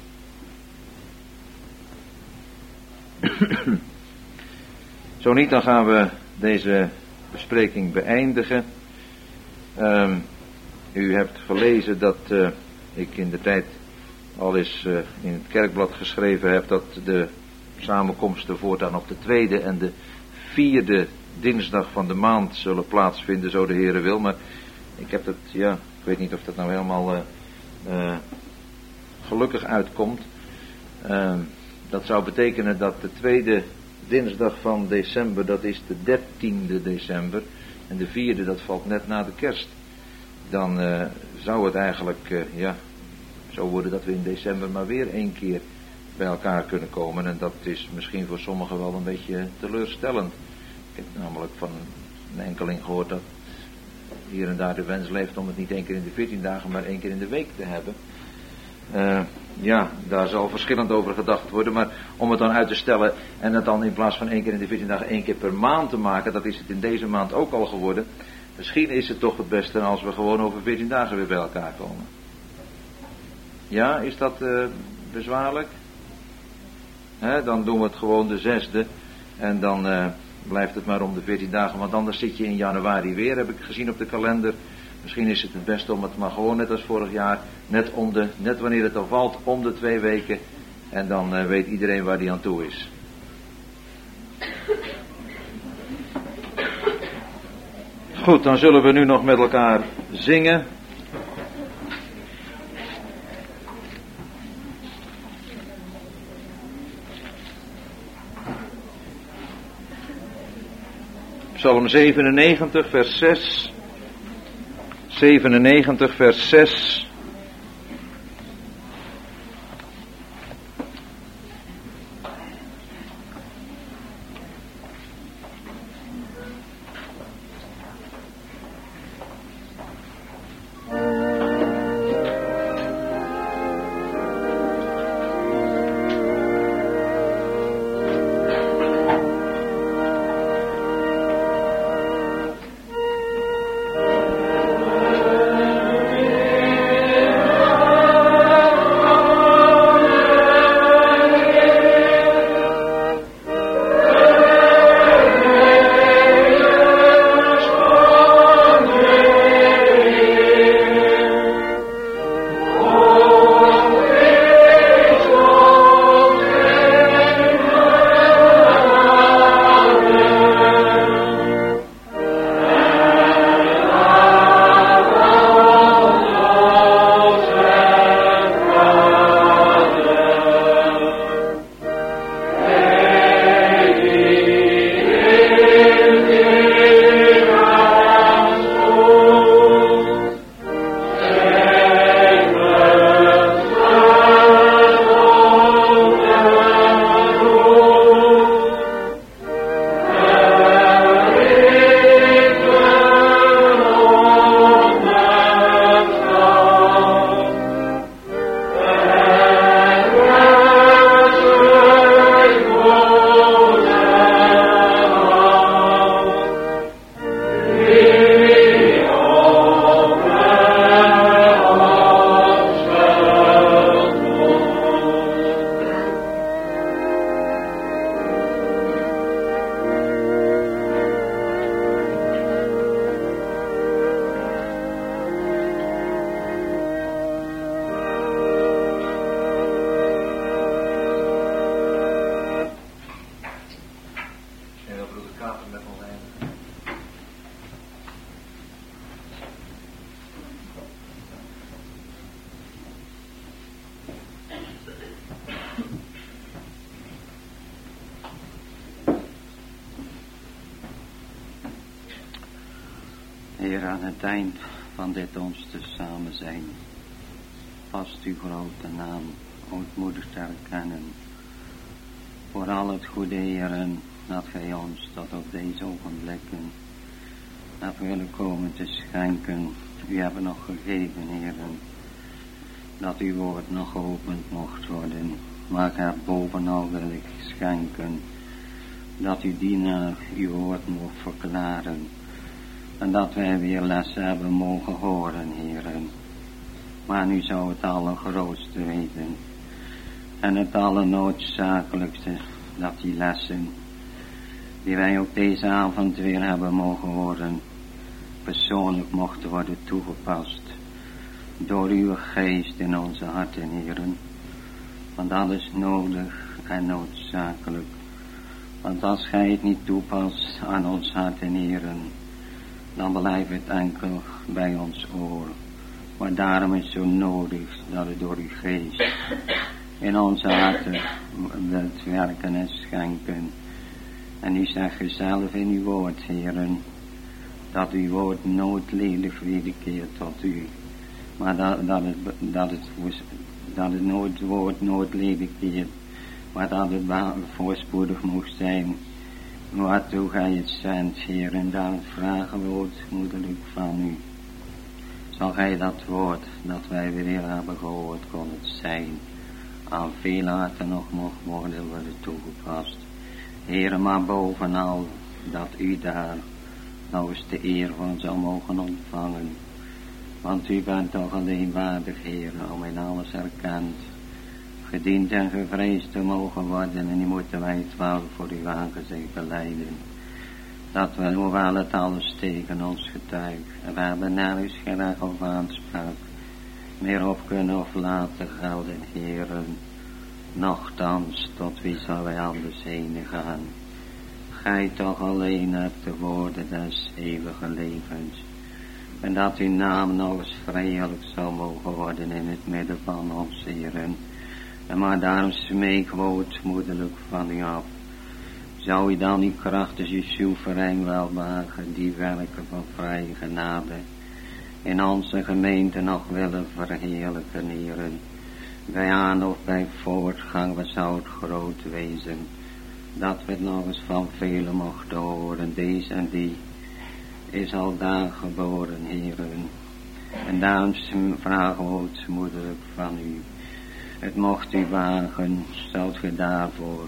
Zo niet, dan gaan we deze bespreking beëindigen. Um, u hebt gelezen dat uh, ik in de tijd al eens uh, in het kerkblad geschreven heb dat de samenkomsten voortaan op de tweede en de vierde dinsdag van de maand zullen plaatsvinden, zo de Heere wil. Maar ik heb dat, ja, ik weet niet of dat nou helemaal uh, uh, gelukkig uitkomt. Uh, dat zou betekenen dat de tweede dinsdag van december, dat is de dertiende december. En de vierde, dat valt net na de kerst. Dan uh, zou het eigenlijk, uh, ja, zo worden dat we in december maar weer één keer bij elkaar kunnen komen. En dat is misschien voor sommigen wel een beetje teleurstellend. Ik heb namelijk van een enkeling gehoord dat hier en daar de wens leeft om het niet één keer in de veertien dagen, maar één keer in de week te hebben. Uh, ja, daar zal verschillend over gedacht worden, maar om het dan uit te stellen en het dan in plaats van één keer in de veertien dagen één keer per maand te maken, dat is het in deze maand ook al geworden. Misschien is het toch het beste als we gewoon over veertien dagen weer bij elkaar komen. Ja, is dat uh, bezwaarlijk? He, dan doen we het gewoon de zesde en dan uh, blijft het maar om de veertien dagen, want anders zit je in januari weer, heb ik gezien op de kalender. Misschien is het het beste om het maar gewoon net als vorig jaar, net, om de, net wanneer het al valt, om de twee weken. En dan uh, weet iedereen waar die aan toe is. Goed, dan zullen we nu nog met elkaar zingen. Psalm zevenennegentig, vers zes. zevenennegentig, vers zes. Heer, aan het eind van dit ons te samen zijn, past uw grote naam ootmoedig te erkennen. Voor al het goede, Heeren, dat gij ons tot op deze ogenblikken hebt willen komen te schenken. U hebt nog gegeven, Heeren, dat uw woord nog geopend mocht worden. Maar ik heb bovenal willen schenken dat uw dienaar uw woord mocht verklaren. En dat wij weer les hebben mogen horen, Heeren. Maar nu zou het allergrootste weten. En het allernoodzakelijkste, dat die lessen, die wij ook deze avond weer hebben mogen horen, persoonlijk mochten worden toegepast. Door uw geest in onze harten, Heeren. Want dat is nodig en noodzakelijk. Want als gij het niet toepast aan ons harten, Heeren, dan blijft het enkel bij ons oor. Maar daarom is het zo nodig dat het door uw geest in onze harten wilt werken en schenken. En u zegt zelf in uw woord, Heeren, dat uw woord nooit ledig wederkeert tot u. Maar dat, dat, het, dat, het, dat het nooit woord nooit ledig keert, wat dat het voorspoedig mocht zijn, wat toe gij het zendt, Heer, en daar vragen we ootmoedelijk van u. Zal gij dat woord dat wij weer hebben gehoord, kon het zijn, aan veel later nog mocht worden worden toegepast. Heer, maar bovenal dat u daar nou eens de eer van zou mogen ontvangen. Want u bent toch alleen waardig, Heer, om in alles erkend, gediend en gevreesd te mogen worden. En nu moeten wij het wel voor uw aangezicht belijden. Dat we, hoewel het alles tegen ons getuigt, en we hebben nergens geen recht of aanspraak meer op kunnen of laten gelden, Heeren. Nochtans, tot wie zou wij anders heen gaan? Gij toch alleen hebt de woorden des eeuwige levens. En dat uw naam nog eens vrijelijk zou mogen worden in het midden van ons, Heeren. En maar daarom smeek we ootmoedelijk van u af. Zou u dan uw kracht als uw soeverein welwagen, die werken van vrije genade, in onze gemeente nog willen verheerlijken, Heeren. Bij aan of bij voortgang, wat zou het groot wezen, dat we het nog eens van velen mochten horen. Deze en die is al daar geboren, Heeren. En daarom vragen we ootmoedelijk van u. Het mocht u wagen, stelt ge daarvoor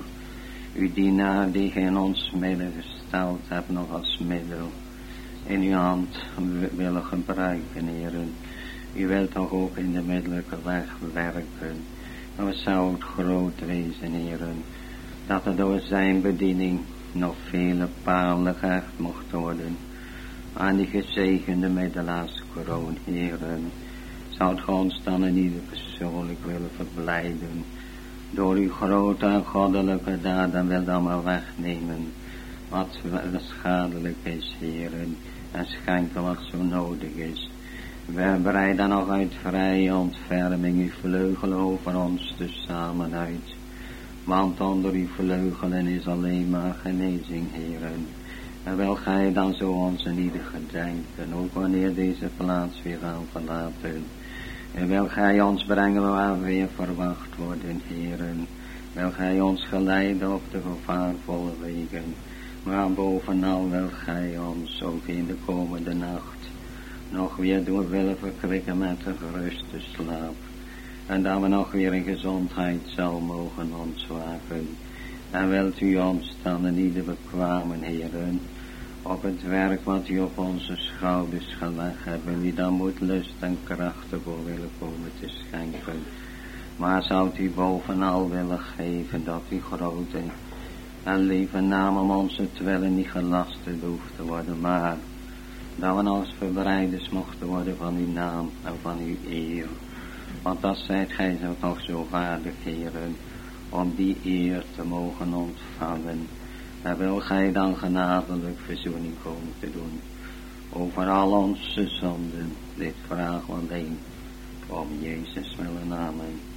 uw dienaar die ge in ons midden gesteld hebt nog als middel in uw hand willen gebruiken, Heeren. U wilt toch ook in de middelijke weg werken. Maar wat zou het groot wezen, Heeren, dat er door zijn bediening nog vele palen gehecht mocht worden aan die gezegende middelaarskroon, Heeren. Zou het ons dan in ieder persoonlijk willen verblijden door uw grote en goddelijke daad, en wil dan maar wegnemen wat schadelijk is, Heeren, en schenken wat zo nodig is. We breiden nog uit vrije ontferming uw vleugelen over ons tezamen uit, want onder uw vleugelen is alleen maar genezing, Heeren. En wil gij dan zo ons in ieder gedenken, ook wanneer deze plaats weer gaan verlaten. En wil gij ons brengen waar we weer verwacht worden, Heeren. Wil gij ons geleiden op de gevaarvolle wegen. Maar bovenal wil gij ons ook in de komende nacht nog weer door willen verkwikken met een geruste slaap. En dat we nog weer in gezondheid zal mogen ontwaken. En wilt u ons dan in ieder bekwamen, Heeren, op het werk wat u op onze schouders gelegd hebt, wie dan moet lust en krachten voor willen komen te schenken. Maar zou u bovenal willen geven dat uw grote en lieve naam om onze twillen niet gelasterd hoeft te worden, maar dat we als verbreiders mochten worden van uw naam en van uw eer. Want dat zijt gij zo toch zo vaardig, Heeren, om die eer te mogen ontvangen. En wil gij dan genadelijk verzoening komen te doen over al onze zonden. Dit vragen we alleen om Jezus willen, amen.